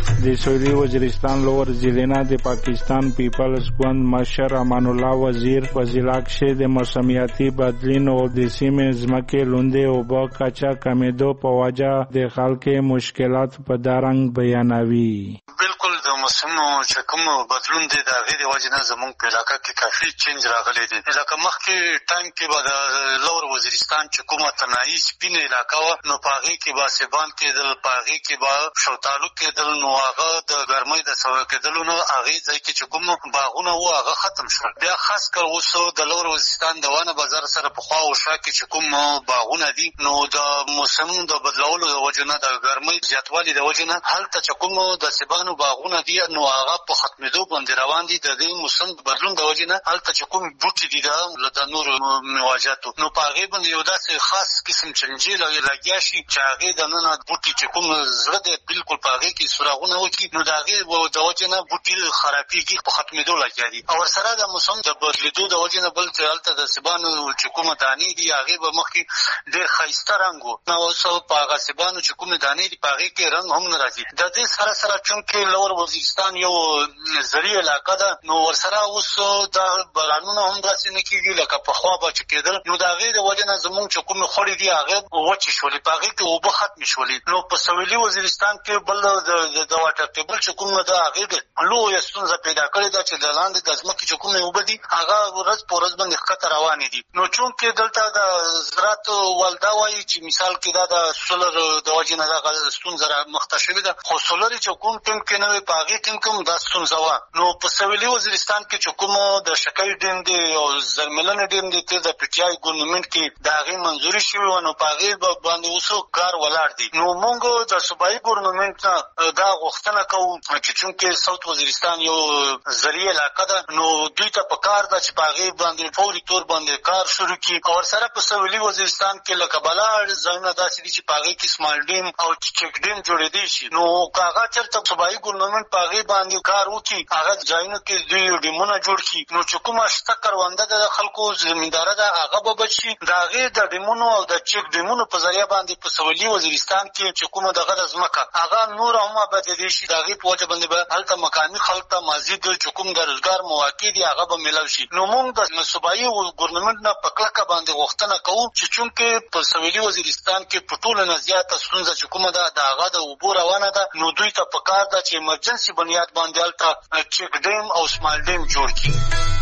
سویلی وزیرستان لور ضلع نه د پاکستان پیپلز ګوند مشر امان الله وزیر په ضلع کې د موسمیاتي بدلون او د سیمې ځمکې لوندې اوبه کچا کمیدو په وجه د خلکو مشکلات په دارنګ بیانوي. بالکل د موسمونو چې کوم بدلون دی د هغې د وجې نه زموږ په علاقه کې کافي چینج راغلی دی. لکه مخکې ټایم کې به د لور وزیرستان چې کومه تنهایي سپینه علاقه وه نو په هغې کې به سیبان کېدل، په هغې کې به شوتالو کېدل، نو هغه د ګرمۍ د سوه کېدلو نه هغې ځای کې چې کوم باغونه وو هغه ختم شول. بیا خاص کر اوس د لور وزیرستان د وانه بازار سره پخوا او شا کې چې کوم باغونه دي نو د موسمونو د بدلولو د وجې نه د ګرمۍ زیاتوالي د وجې نه هلته چې کوم د سیبانو باغونه دي نو هغه په ختمېدو باندې روان دي. د دې موسم د بدلون د وجې نه هلته چې کوم بوټي دي د نورو میوه‌جاتو نو په هغې باندې یو داسې خاص قسم چنجي لګیا شي چې هغې دننه بوټي چې کوم زړه دی بالکل په هغې کې سوراخونه وکړي نو د هغې د وجې نه بوټي خرابېږي، په ختمېدو لګیا دي. او ورسره د موسم د بدلېدو د وجې نه بل چې هلته د سیبانو چې کومه دانې دي هغې به مخکې ډېر ښایسته رنګ وو، نو اوس په هغه سیبانو چې کومې دانې دي په هغې کې رنګ هم نه راځي. د دې سره سره چونکې لور وزیرستان یو زرعي علاقه ده نو ورسره اوس دا بارانونه هم داسې نه کېږي لکه پخوا به چې کېدل نو د هغې د وجې نه زموږ چې کومې خوړې دي هغې وچې شولې، په هغې کې اوبه ختمې شولې. نو په سویلي وزیرستان کې بل د واټر ټیبل چې کومه ده هغې د لویه ستونزه پیدا کړې ده چې د لاندې د ځمکې چې کومې اوبه دي هغه ورځ په ورځ باندې ښکته روانې دي. نو چونکې دلته د زراعت والده وایي چې مثال کې دا د سولر د وجې نه دغه ستونزه رامخته شوې ده، خو سولر چې کوم ټیم کې نه وي په هغې ټیم کې هم دا ستونزه وه. نو په سویلي وزیرستان کې چې کوم د شکی ډیم دی او زرملنې ډیم دی تېر د پي ټي آی ګورنمنټ کې د هغې منظوري شوې وه نو په هغې باندې اوس کار ولاړ دی. نو موږ د صوبایي ګورنمنټ نه دا غوښتنه کوو چې چونکې ساوت وزیرستان یو زرعي علاقه ده نو دوی ته په کار ده چې په هغې باندې فوري طور باندې کار شروع کړي. او ورسره په سویلي وزیرستان کې لکه بلاړ ځایونه داسې دي چې په هغې کې سمال ډیم او چک ډیم جوړېدی شي نو که هغه چېرته صوبایي ګورنمنټ په هغې باندې کار وکړي هغه ځایونو کې دوی ډیمونه جوړ کړي نو چې کومه شته کرونده ده د خلکو زمینداره ده هغه به بچ شي. د هغې د ډیمونو او د چک ډیمونو په ذریعه باندې په سویلي وزیرستان کې چې کومه دغه د ځمکه هغه نور هم ابادېدی شي. د هغې په وجه باندې به هلته مقامي خلک ته مزید چې کوم د روزګار مواقع دي هغه به میلاو شي. نو موږ د صوبایي ګورنمنټ نه په کلکه باندې غوښتنه کوو چې چونکې په سویلي وزیرستان کې په ټولو نه زیاته ستونزه چې کومه ده د هغه د اوبو روانه ده نو دوی ته په کار ده چې ایمرجنسي بنیاد باندې هلته چک ډیم او سمال ډیم جوړ کړي.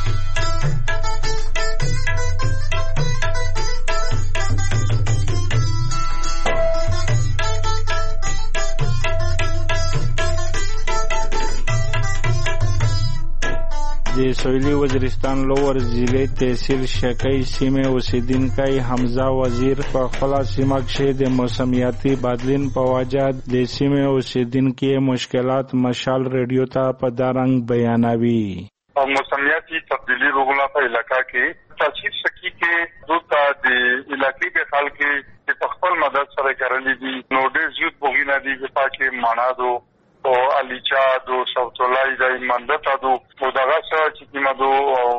د سویلي وزیرستان لور ضلع تحصیل شکی سیمې اوسیدونکی حمزه وزیر په خپله سیمه کښې د موسمیاتي بدلون په وجه د سیمې اوسیدونکي مشکلات مشال ریډیو ته په دا رنګ بیانوي. موسمیاتي تبدیلي روغونه په علاقه کې تحصیل شکی کې دوته د علاقې د خلکو چې په خپل مدد سره کرلي دي نو ډېر زیات بوغینه دي چې پاکې مانادو او الیچا دو سوتولای د مندتا دو او دغه څه چې کیمدو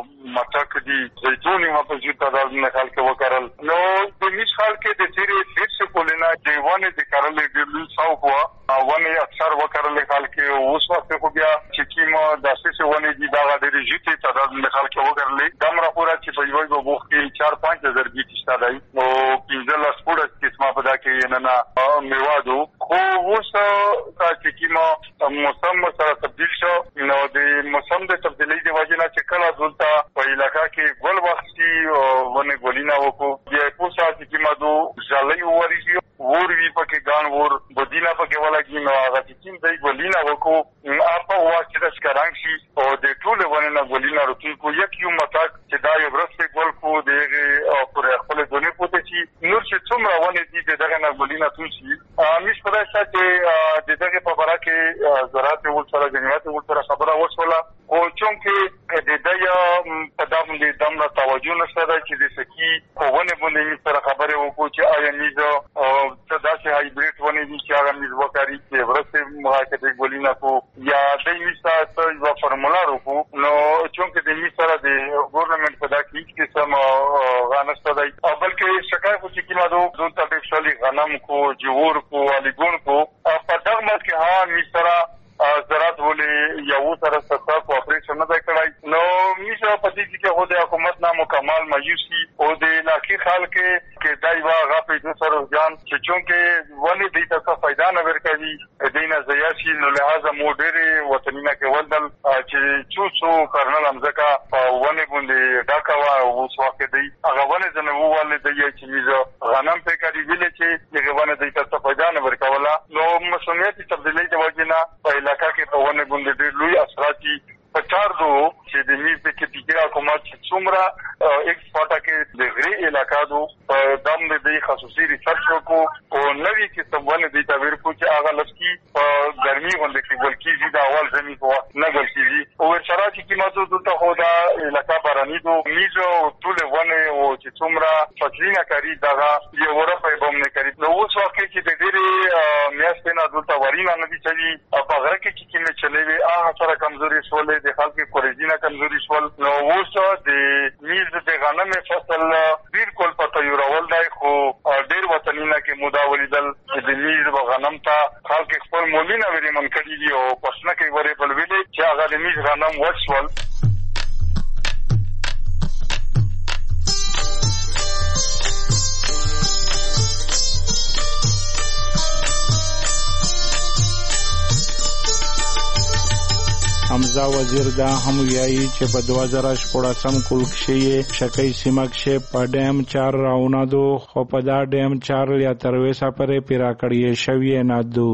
مټک دي زيتونی ما په جوړه د نه خلک وکړل نو د هیڅ خلک د تیرې فیر څه کولینا دیوانه د کارل د لول ساو هوا ونه اکثر وکړل خلک اوس وخت خو بیا چې کیمه داسې څه ونه دي دا د ریجیټي تعداد نه خلک وکړل دمر پورا چې په یوه بوخ کې چار پنځه هزار بیت شته او پنځه لاس پورا قسمه په دا کې نه نه میوادو خو اوس چې کیمه موسم سره تبدیل شو نو د موسم د تبدیلۍ د وجه نه چې کله دلته په علاقه کې ګل وختي ونه ګولینا وکړو بیا پوسا چې مدو ځلې ورشي ور وی پکې ګان ور بدینا پکې ولګي نو هغه چې د ګولینا وکړو اپا واسطه د ښکارنګ شي او د ټول ونه نه ګولینا راتل کو یک یو متاک چې دا یو برسته ګل کو دغه پر خپل دونه پوتې شي نور چې څومره ونه دي دغه نه ګولینا تول شي مش په داسې چې دغه په برکه زراعت ول سره جنیات ول سره خبره وشوله او چونکه د دیا په دامن د دمه توجه نشته چې د سکی په ونه باندې سره خبره وکړو چې آیا میزه څه داسې هایبریډ ونه دي چې هغه میز وکړي چې ورسته مراکته ګولینا کو یا د میسا څه یو فارمولا وکړو نو چونکه د میسا د ګورنمنت په داخل کې سم غانسته دی او بلکې شکایت خو چې کیمادو دوه تطبیق شالي غنم کو جوور کو الیګون کو په دغه مت کې ها میسا مایوسی او د علاقې خلک کې دای وا غاپې د سره ځان چې چونکه ونی د تاسو فائدہ نه ورکوي دینه زیاسی نو لہذا مو ډېر وطنینه کې ولدل چې څو څو کرنل امزکا ونی باندې ډاکوا او سواکه دی هغه ونی زنه وواله دی چې میزه غنم په کاری ویلې چې دغه ونی د تاسو فائدہ نه ورکولا نو مسؤلیت تبدیلی د وجنه په علاقې کې په ونه باندې ډېر لوی اثرات پچار دو چې د میز د کې تیګه حکومت چې څومره ایک سپاټه کې د غری علاقہ دو په دم د خصوصي ریسرچ کو او نوې کې سمونه د تعبیر کو چې هغه لسکی په ګرمي باندې کې بلکې زیاده اول زمي کو نه بلکې او شرا چې قیمتو دلته خو دا علاقہ باراني دو میز او ټول ونه او چې څومره فصلینه کاری دغه یو ورپې بومنه کاری نو اوس وخت کې د ډېرې میاشتې نه دلته ورینه نه دي چې په غره کې چې کې چلے وي هغه سره کمزوري شولې د خلکو کورېزینه کمزوري شول نو اوس د میز د غنم فصل بالکل پته یو راول دی خو ډېر وطنینه کې مداولیدل چې د میز و غنم ته خلک خپل مولینه وری من کړي دي او پښنه کې وری بل ویلې چې هغه د میز غنم وښول حمزه وزیر دا هم ویایي چې په دوه زره شپږم کال کې شکی سیمه کې په ډیم چار راونه دو خو په دا ډیم چار یا ترویسا پرې پیرا کړی شوی نه دو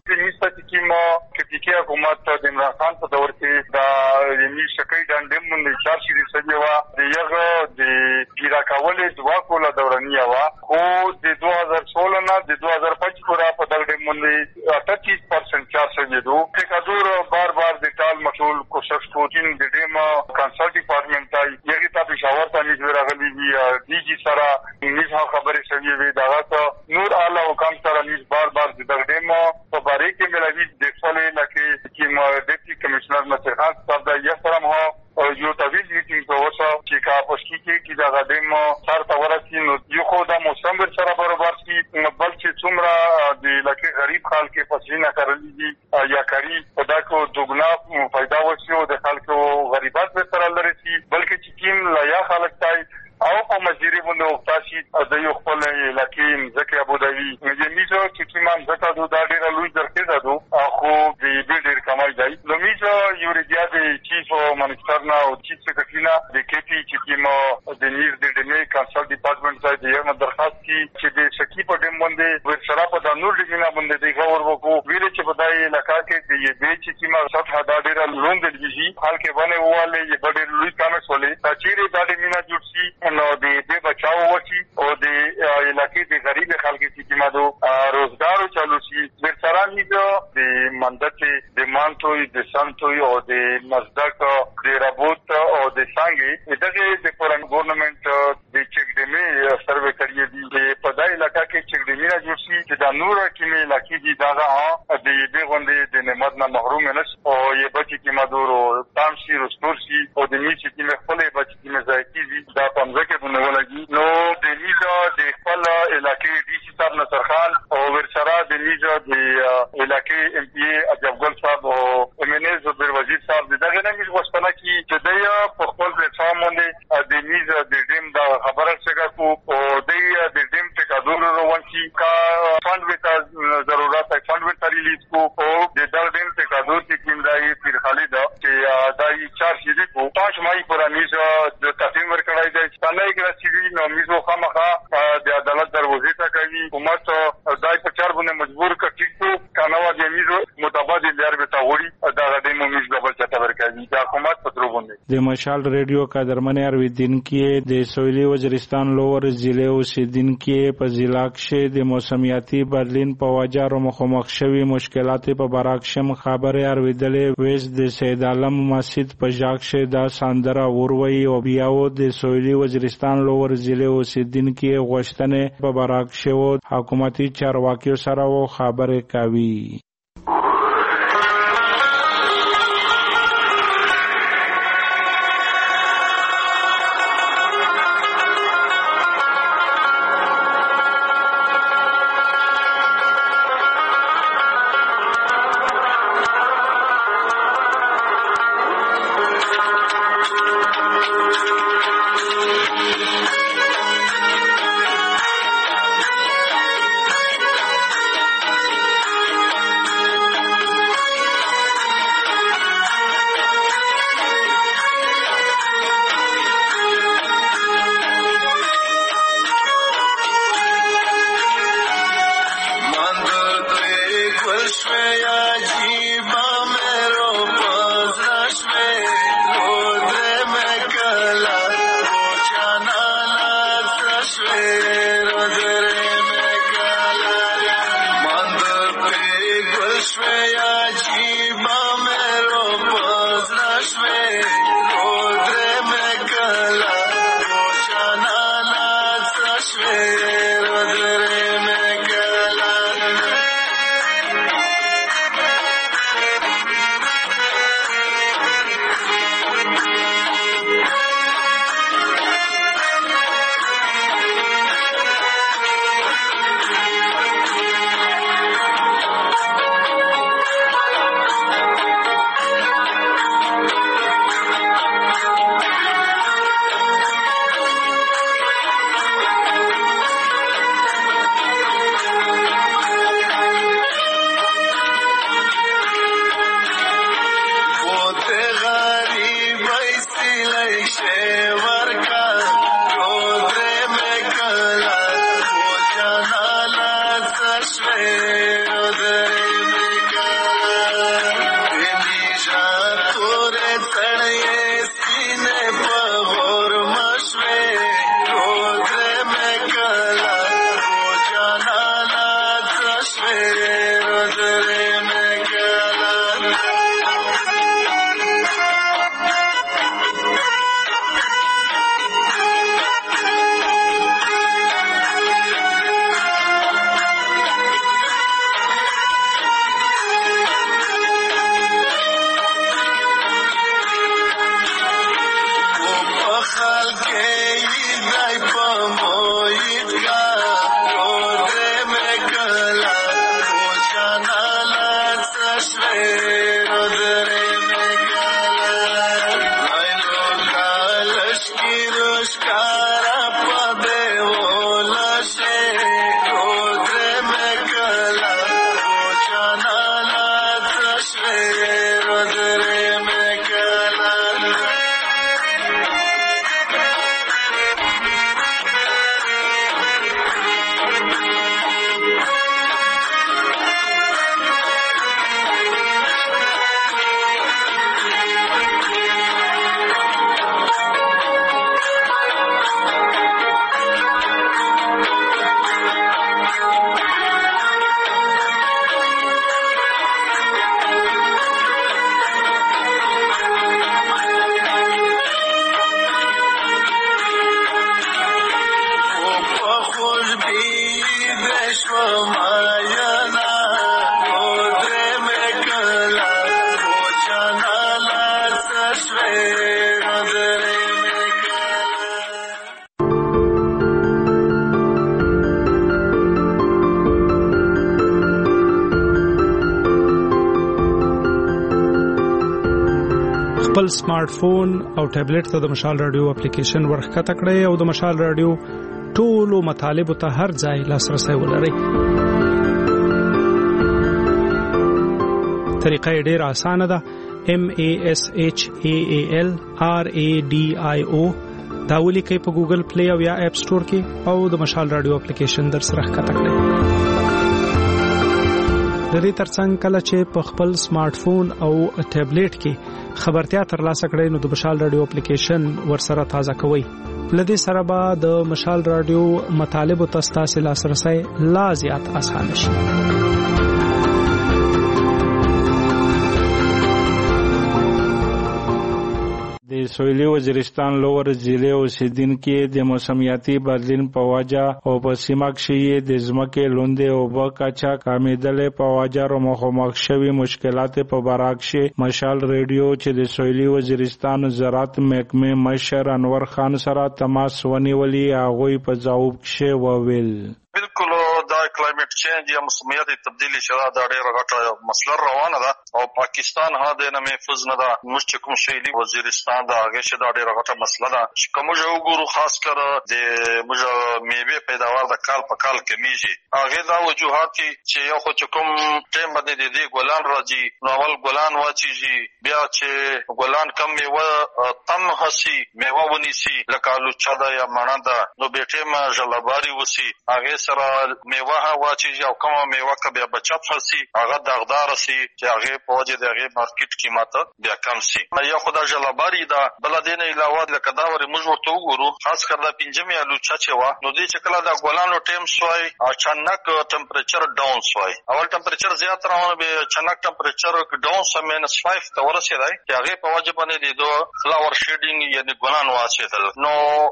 کیما کې حکومت د عمران خان په دور کې دا یمي شکی ډیم باندې چار شری سوي وا د یغه د پیرا کولې دوا کوله دورانیه وا خو د دوه هزار سولہ نه د دوه هزار پنځه پورا په دغه ډیم باندې اٹھتیس پرسنٹ چار سوي دو کې کډور بار بار د ټال مسول کوشش کوټین د ډیم کنسلټ ډپارټمنټ ای یغه ته پېښور ته نږدې راغلي دي ډي جی سره نیمه خبرې شوي وي دا نور اعلی حکام سره نیز بار بار د دغه ډیم په باره کې ملوي د خپل لکه چې ډیپټي کمشنر نصر خان صاحب دا یې سره مو یو طویل میټینګ په وسه چې کا پښکی کې چې دا غدیم سر ته ورسي نو یو خو دا موسم سره برابر شي بل چې څومره د لکه غریب خلک فصلینه کړلې دي یا کاری په دا کو دوګنا فائدہ وشي او د خلکو غریبات به سره لري بلکې چې کیم لا خلک تای او په مزيري باندې وختاشي د یو خپل لکه ځکه ابو داوی یې میزو چې کیمان زکه د ډېر لوی درکې ده خو د دې ډېر کمای دی نو میزو یو ریډیا د چیف منسټر نه او چیف سکرټری نه د کېپی چې کیما د نیز د ډیمې کانسل ډپارټمنټ ته د یو درخواست کی چې د شکی په ډیم باندې ور سره په د نور ډیمه باندې د غور وکړو ویل چې په دای علاقہ کې د دې چې کیما سطح دا ډېر لوند دی حال کې باندې واله یې ډېر لوی کار وسولې چې دا د مینا جوړ شي نو د دې بچاو وشي او د علاقې د غریب خلکو چې کیمادو روزګار چالو شي د سرانی د مندته د مانتوي د سنتوي او د مزدک د رابوت او د څنګه دغه د پرن ګورنمنت د چک ډیمې سروې کړی دی چې په دای علاقہ کې چک ډیمې را جوړ شي چې د نور کې مې علاقې دي دا د دې غونډې د نعمت نه محروم نه شي او یې بچی کې مدورو تام شي رستور شي او د میچ کې مې خپلې بچی کې مې ځای کیږي دا پمځکه باندې ولګي نو د میزا د خپل علاقې ډي سي صاحب نصر خان او ورسره د میزا د علاقې ام پی عجب ګل صاحب او ام ان اس زبیر وزیر صاحب دغه نه میز غوښتنه کی چې د په خپل پلیټفارم باندې د میزا د ډیم دا خبره څنګه کو او د د ډیم ته کډور روان کی کا فند وته ضرورت ہے فند وته ریلیز کو او د د ډیم ته کډور کی کیندای پیر خالد چې دای چار شي کو پنځه مای پر میزا د تقسیم ورکړای دی څنګه کې چې نو میزو خامخا د عدالت دروازې ته کوي حکومت دای په چار باندې مجبور کړي چې کانوا د میزو متبادل لار به تاوري دا د میز ډبل چټه ورکوي دا حکومت په درو باندې د مشال ریډیو کا درمن ارویدین کې د سویلی وزیرستان لوور ضلع اوسیدین کې په ضلع کې د موسمیاتي بدلون په وجه رو مخامخ شوی مشکلات په براکشم خبره ارویدلې وېس د سید عالم مسجد په ژاکشه دا ساندرا وروي او بیاو د سویلی وزیرستان لوور ضلع اوسیدین کې غوښتنه په براکشه او حکومتي چارواکیو سره و خبره کوي شوې نظر خپل سمارټ فون او ټابلیټ ته د مشال رادیو اپلیکیشن ورخکته کړئ او د مشال رادیو ټولو مطالبه ته هر ځای لاسرسي ولرئ. طریقه یې ډېره اسانه ده. M A S H A A L R A D I O دا ولیکئ په ګوګل پلی او یا اپ سٹور کې او د مشال رادیو اپلیکیشن در سره ښکته کړئ. د دې ترڅنګ کله چې په خپل سمارټ فون او ټابلیټ کې خبرتیا ترلاسه کړئ نو د مشال رادیو اپلیکیشن ورسره تازه کوئ. لدې سره به د مشال رادیو مطالب او تاسو لاسرسي لا زیات آسان شي. د سویلي وزیرستان لوور ضلع اوسیدونکو د موسمیاتي بدلون په وجه او په سیمه کې د ځمکې لوندې او بکاچا کامیدلې په وجه رو مخامخ شوي مشکلات په برعکس مشال ریډیو چې د سویلي وزیرستان زراعت محکمې مشر انور خان سره تماس ونیولي هغه په ځواب کې وویل بالکل دا کلایمټ چینج یا موسمیاتي تبدیلی شرا دا ډېره غټه مسله روانه ده او پاکستان ها د نه محفوظ نه ده. موږ کوم شیلی وزیرستان دا هغه چې دا ډېره غټه مسله ده چې کوم جو ګورو خاص کر د موږ میوه پیداوار د کال په کال کمیږي. هغه دا وجوهات چې یو خو کوم ټیم باندې د دې ګلان راځي نو اول ګلان واچيږي بیا چې ګلان کم میوه تم هسي میوه ونیسي لکه لوچا دا یا مانا دا نو بیٹه ما جلباری وسی هغه سره میوه واچيږي او کومه میوه که بیا بچت هسي هغه دغدار سي چې هغه په وجه د هغه مارکیټ قیمت بیا کم سي. یا خدای جلباری دا بل دین علاوه لکه دا ور موږ ورته وګورو خاص کر دا پنځمه الوچا چې وا نو دې چې کله دا ګلانو ټیم سوای اچانک ټمپریچر ډاون سوای اول ټمپریچر زیات روانه به اچانک ټمپریچر ډاون سم مینس پنځه ته ورسېدای چې هغه په وجه باندې د دوه فلاور شیډینګ یعنی ګلان واچېدل نو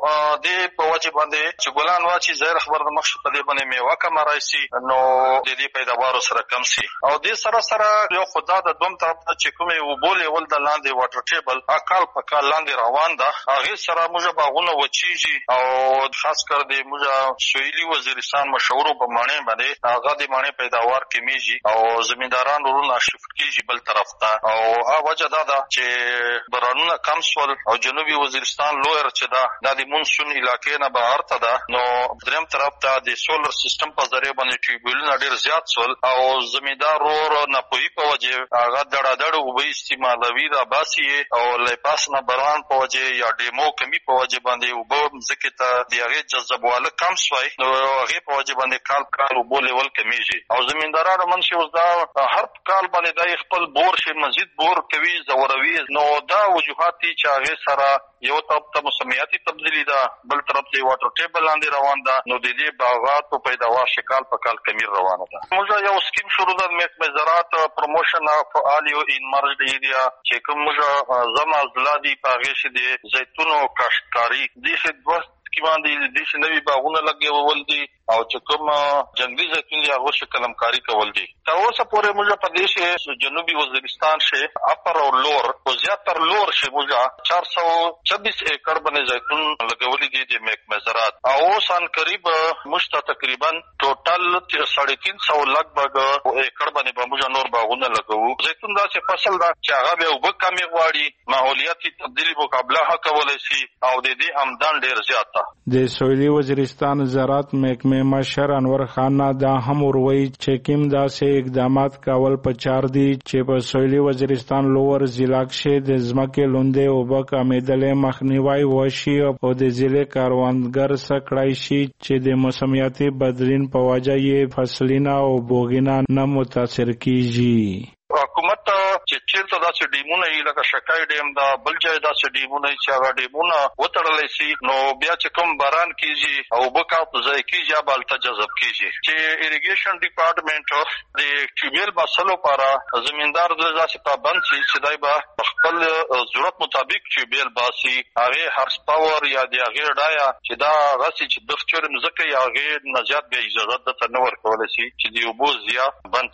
دې په وجه باندې چې ګلان واچي زهر خبر د مخ په دې باندې میوه کم راځي نو د دې پیداوار سره کم سي او دې سره سره یو خدای د دوم طرف چې کومه وبولې ول د لاندې واټر ټیبل اکال په کال لاندې روان ده هغه سره موږ باغونه وچیږي او خاص کر دې موږ سویلي وزیرستان مشهور په معنی باندې هغه د معنی پیداوار کمیږي او زمینداران ورونه شفت کیږي بل طرف ته او هغه وجه دا ده چې برانونه کم سول او جنوبي وزیرستان لویر چې دا د مونسون علاقې نه بهر ته ده نو دریم طرف ته د سولر سیستم په ذریعہ باندې ټیوبولونه ډیر زیات سول او زمیندار ورو نه پوي په وجه هغه دړاډړ او به استعمالوي دا باسي او لپاس نه بران په وجه یا ډیمو کمی په وجه باندې او به ځکه ته د هغه جذبواله کم شوی نو هغه په وجه باندې کال کال او بوله ول کمیږي او زمیندارانو منشي اوس دا هر کال باندې د خپل بور شي مزید بور کوي زوروي نو دا وجوهات چې هغه سره یو طرف ته موسمیاتي تبدیلی ده بل طرف ته واټر ټیبل لاندې روان ده نو د دې باغات په پیداوار شکل په کال کمی روانه ده. موږ یو سکیم شروع ده محکمه زراعت پروموشن اف الیو ان مرج ایریا چې کوم موږ زما زلادي پاغې شي د زیتونو کاشتکاری د څه دوه کې باندې د څه نوي باغونه لګول دي او چې کوم جنگلي زیتون دی هغه شکل همکاري کول دي. تر اوسه پورې موږ په دې جنوبي وزیرستان شه اپر او لور او زیاتر لور شه موږ چار سو چوبیس ایکڑ باندې زیتون لګولې دي د محکمه زراعت او سان قریب مشت تقریبا ټوټل ساڑھے تین سو لګبګ ایکڑ باندې موږ نور باغونه لګو. زیتون دا چې فصل دا چې هغه به وب کمی غواړي ماحولیاتي تبدیلی مقابله کولای شي او د دې آمدن ډیر زیات ده. د سویلي وزیرستان زراعت محکمه مشر انور خان دا هم وروي چې کوم داسې اقدامات کول په چار دي چې په سویلي وزیرستان لوور ضلع کې د ځمکې لوندې او بک امیدلې مخنیوي وشي او د ضلع کاروانګر سکړای شي چې د موسمیاتي بدلون په وجه یې فصلونه او بوغینا نه متاثر کیږي. حکومت چې چیرته داسې ډیمونه یې لکه شکای ډیم دا بل ځای داسې ډیمونه چې هغه ډیمونه وتړلی شي نو بیا چې کوم باران کیږي او بکا په ځای کیږي یا بالته جذب کیږي چې اریګیشن ډپارټمنټ د ټیوبل باسلو لپاره زمیندار د داسې پابند شي چې دای به خپل ضرورت مطابق ټیوبل باسي هغه هارس پاور یا د هغه ډایا چې دا غسی چې د فچر مزکه یا هغه نجات به اجازه د تنور کول شي چې دی وبو زیا بند شي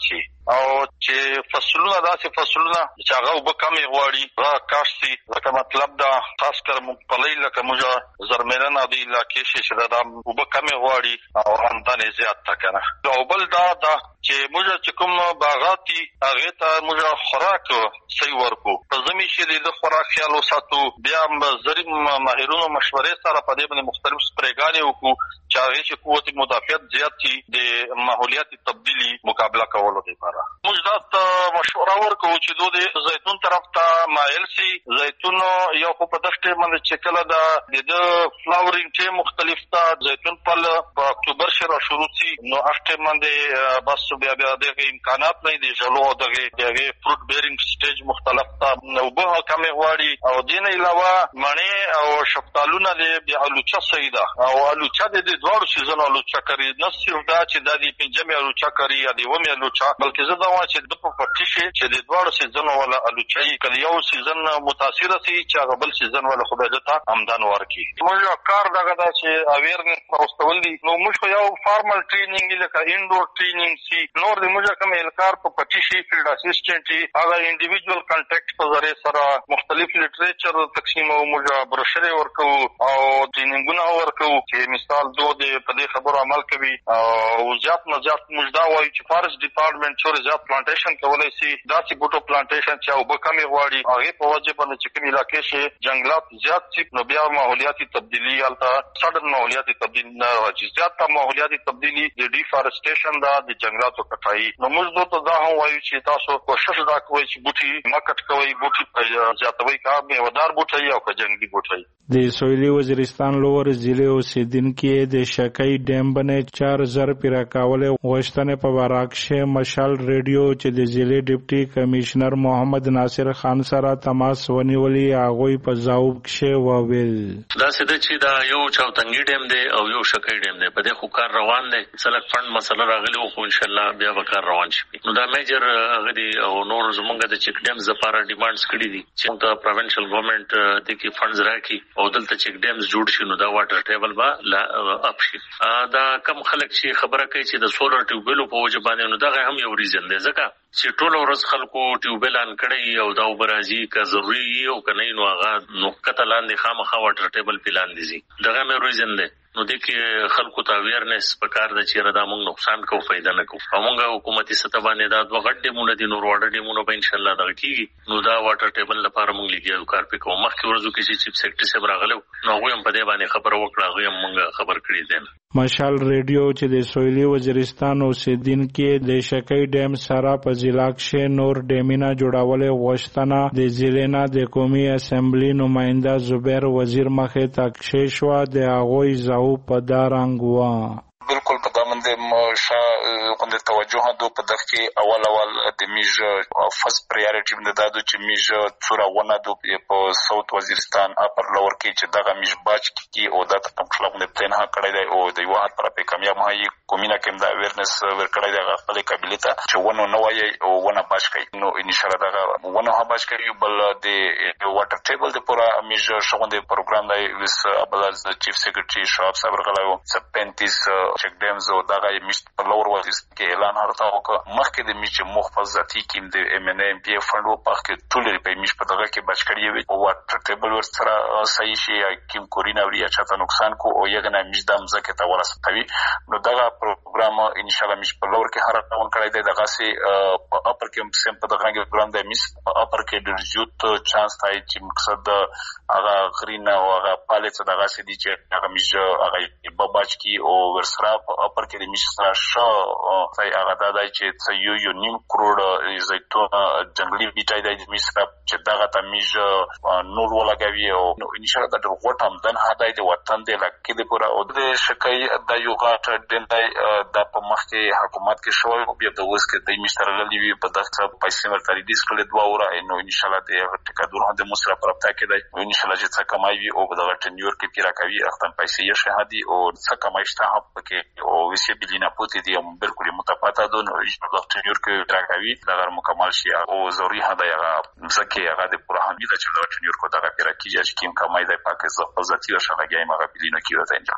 او چې فصلونه داسې فصلونه چې هغه وب کمې غواړي را کاشتي لکه مطلب دا خاص کر مقبلي لکه موږ زرمنه دی لکه چې دا وب کمې غواړي او آمدنی زیات تا کنه او بل دا دا چې موږ چې کوم باغاتي هغه ته موږ خوراک صحیح ورکو په زمي چې د خوراک خیال وساتو بیا زری ماهرونو مشورې سره په دې باندې مختلف سپریګانې وکړو چې هغه چې قوت مدافعت زیات شي د ماحولیاتي تبدیلی مقابله کولو لپاره موږ دا مشوره ورکو چې دوی د زیتون طرف ته مایل شي زیتون یو خو په دشته باندې چې کله دا د فلاورینګ ټیم مختلف تا زیتون په اکتوبر شروع شروع شي نو هغه باندې بس بیا بیا د امکانات نه دي جلو دغه دغه فروټ بیرینګ سټیج مختلف تا نو به کم غواړي او دین علاوه مڼې او شفتالونه د بیا الوچا سیدا او الوچا د دوړو سيزونو الوچا کوي نه صرف دا چې د دې پنځمه الوچا کوي یا د ومه الوچا بلکې زه دا وایم چې د په پټی شي چې د دوړو سيزونو ولا الوچا کله یو سيزن متاثر شي چې هغه بل سيزن ولا خو به ته آمدن ورکړي موږ کار دغه دا چې اویرنس پروستول دي نو موږ یو فارمل ټریننګ لکه انډور ټریننګ سي نور د موږ کوم الکار په پټی شي فیلډ اسسټنټ هغه انډیویډوال کانټیکټ په ذریعہ سره مختلف لټریچر تقسیم او موږ بروشر ورکو او ټریننګونه ورکو چې مثال دوه د په دې خبرو عمل کوي او زیات نه زیات موږ دا وایو چې فارست ډپارټمنټ چې زیات پلانټیشن کولای شي داسې بوټو پلانټیشن چې او بکمې غواړي هغه په وجه باندې چې کوم علاقې شي جنگلات زیات شي نو بیا ماحولیاتي تبدیلی الته سډن ماحولیاتي تبدیلی نه راځي زیات ماحولیاتي تبدیلی د ډیفارسټیشن دا د جنگلاتو کټای نو موږ دوی دا هم وایو چې تاسو کوشش دا کوئ چې بوټي مکټ کوي بوټي زیاتوي کا میوهدار بوټي او جنگلي بوټي د سویلي وزیرستان لور ضلع اوسیدونکو د شکای ډیم باندې چار زر پیرا کاول غوښتنه په وراکشه مشال ریډیو چې د ضلع ډیپټي کمشنر محمد ناصر خان سره تماس ونیولي هغه په ځواب کې وویل دا سده چې دا یو چاوتنګي ډیم دی او یو شکای ډیم دی په دې خو کار روان دی سلک فند مسله راغلی او ان شاء الله بیا وکړ روان شي نو دا میجر غدي او نور زمونږ د چک ډیم لپاره ډیمانډز کړي دي چې د پروینشل ګورنمنت د کی فندز راکړي او دلته چک ډیمز جوړ شي نو دا واټر ټیبل با لا اپ شي دا کم خلک چې خبره کوي چې د سولر ټیوبلو په وجه باندې نو دا هم یو ریزن دی ځکه چې ټول ورځ خلکو ټیوبل ان کړي او دا وبرازي که ضروري او کنه نو هغه نو کته لاندې خامخا واټر ټیبل پلان دي دا هم ریزن دی نو د کې خلکو ته اویرنس پکار د چیرې دا موږ نقصان کوو فائدہ نه کوو موږ حکومتي سطح باندې دا دوه غټ ډیمونه دي نور وړ ډیمونه به ان شاء الله دغه کیږي نو دا واټر ټیبل لپاره موږ لګیو کار پکو مخکې ورځو کې چې چیف سیکرټری صاحب راغلو نو هغه هم په دې باندې خبر وکړه هغه موږ خبر کړی دي مشال ریډیو چې د سویلي وزیرستان اوسیدونکو د شکای ډیم سره په ضلع کې نور ډیمینا جوړول غوښتنه د ضلع د قومي اسمبلی نماینده زبیر وزیر مخه تکشې شو د هغه ځاو په دارنګوا بالکل په دامن د مشا غونډه توجه دو په دغه کې اول اول د میج فرست پرایورټي باندې دادو چې میج څورا ونه دو په ساوث وزیرستان اپر لور کې چې دغه میج باج کې او د تم خلک نه پلان ها کړی دی او د یو هات پر په کامیاب ماهي کومینه کې دا اویرنس ور کړی دی خپل قابلیت چې ونه نو وایي او ونه باج کوي نو ان شاء الله دغه ونه ها باج کوي بل د واټر ټیبل د پورا میج شغونده پروګرام دی وس ابل از چیف سیکرټری شاب صاحب غلاو پنځه چک ډیمز او دغه میشت په لور وځي کې اعلان هرته وکړ مخکې د میچ محفظتي کیم د ام ان ام پی فند او پخې ټول په میش په دغه کې بچ کړی وي او واټر ټیبل ور سره صحیح شي کیم کورینا وریا چاته نقصان کو او یګنه میش د مزکه ته ورسوي نو دغه پروګرام ان شاء الله میش په لور کې هر ټاون کړی دی دغه سي په اپر کې سم په دغه کې پروګرام د میش په اپر کې د زیات چانس تای چې مقصد هغه غرینا او هغه پالیڅ دغه سي دي چې هغه میش هغه باباچ کی او ورسره اپر کې د میش سره شو ځای هغه دای چې یو یو نیم کروڑ زیتون جنگلي بیټای د میش سره چې دغه ته میش نور ولګوي او ان شاء الله د غوټم دن هداي د وطن د لکه د پورا او د شکای د یو غاټ دندای د په مخ کې حکومت کې شوی او بیا د اوس کې د میش سره لګوي په دغه پیسې ورتري د سکل دوه اوره نو ان شاء الله د ټکادور هم د مسره پرپتا کې دی ان شاء الله چې څه کمایي او دغه ټنیور کې پیرا کوي اختن پیسې یې شهادي او څه کمایي شته پکې او وسی بلینا پوتې دي هم بالکل متفاوت دي نو ان شاء الله ټنیور کې پیرا کوي دا مکمل شي او ضروري هدايا ځکه هغه د پوره حمید چې دا ټنیور کو دغه پیرا کیږي چې کوم کمایي د پاکستان ذاتي او شغاګي مغه بلینا کې راځي ان شاء الله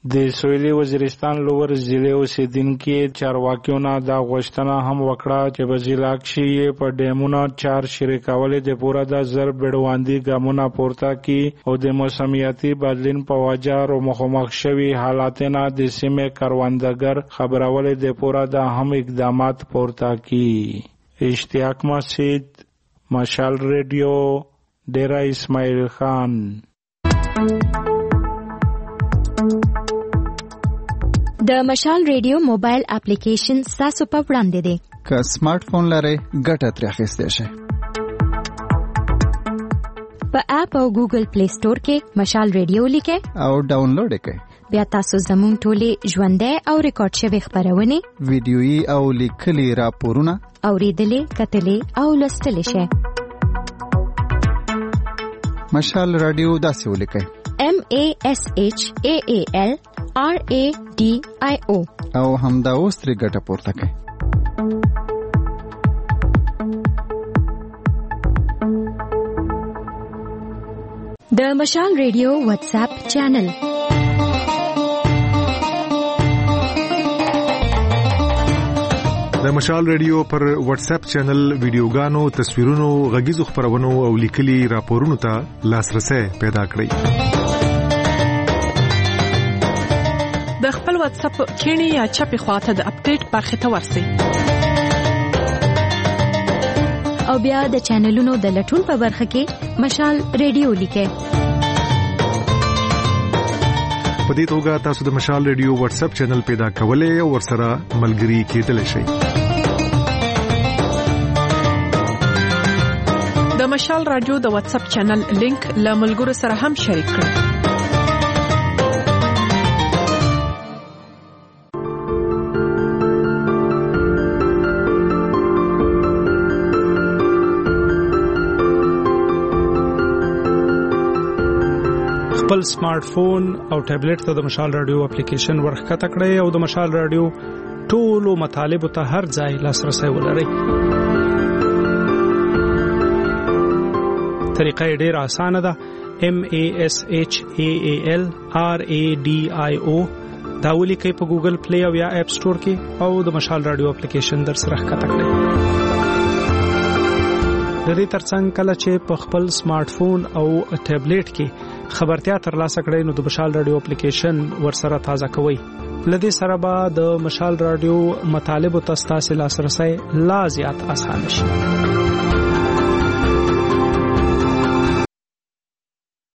د سویلي وزیرستان لوور ضلع اوسیدونکو چارواکیو نه دا غوښتنه هم وکړه چې په ضلع کې په ډیمونو چار شریکول د پورا د زر بډواندي ګامونه پورته کی او د موسمیاتي بدلون په وجه رو مخامخ شوی حالاتونه د سیمه کاروندګر خبرول د پورا د هم اقدامات پورته کی. اشتیاق مسجد، مشال ریډیو، ډیرا اسماعیل خان. د مشال ریډیو موبایل اپلیکیشن تاسو په وړاندې دی. که سمارټ فون لرئ ګټه ترې اخیستی شئ. په اپ او ګوګل پلی سٹور کې مشال ریډیو لیکئ او ډاونلوډ یې کړئ. بیا تاسو زموږ ټولې ژوندۍ او ریکارډ شوې خبرونه، ویډیويي او لیکلي راپورونه اوریدلې، کتلې او لوستلې شئ. مشال رادیو داسې ولیکئ: M A S H A A L R A D I O او همدا اوس ترې ګټه پورته کړئ. د مشال ریډیو واتس اپ چینل. د مشال ریډیو پر واتس اپ چینل ویډیوګانو، تصویرونو، غږیزو خبرونو او لیکلي راپورونو ته لاسرسي پیدا کړئ. د خپل واتس اپ کینی یا چپی خواته د اپډیټ برخه ته ورسئ او بیا د چینلونو د لټون په برخه کې مشال ریډیو لیکئ. په دې توګه تاسو د مشال ریډیو واتس اپ چینل پیدا کولای او ورسره ملګري کېدلی شئ. د مشال رادیو د واتس اپ چینل لینک له ملګرو سره هم شریک کړئ. خپل سمارټ فون او ټابلیټ ته د مشال رادیو اپلیکیشن ورخکته کړئ او د مشال رادیو ټولو مطالبه ته هر ځای لاسرسي ولرئ. طریقه ډېره اسانه ده. M A S H A A L R A D I O دا ولیکئ په ګوګل پلی او یا اپ سٹور کې او د مشال رادیو اپلیکیشن در سره ښکته کړئ. د دې ترڅنګ کله چې په خپل سمارټ فون او ټابلیټ کې خبرتیا ترلاسه کړئ نو د مشال رادیو اپلیکیشن ورسره تازه کوئ. لدې سره به د مشال رادیو مطالب او تاسو لاسرسي لا زیات اسانه شي.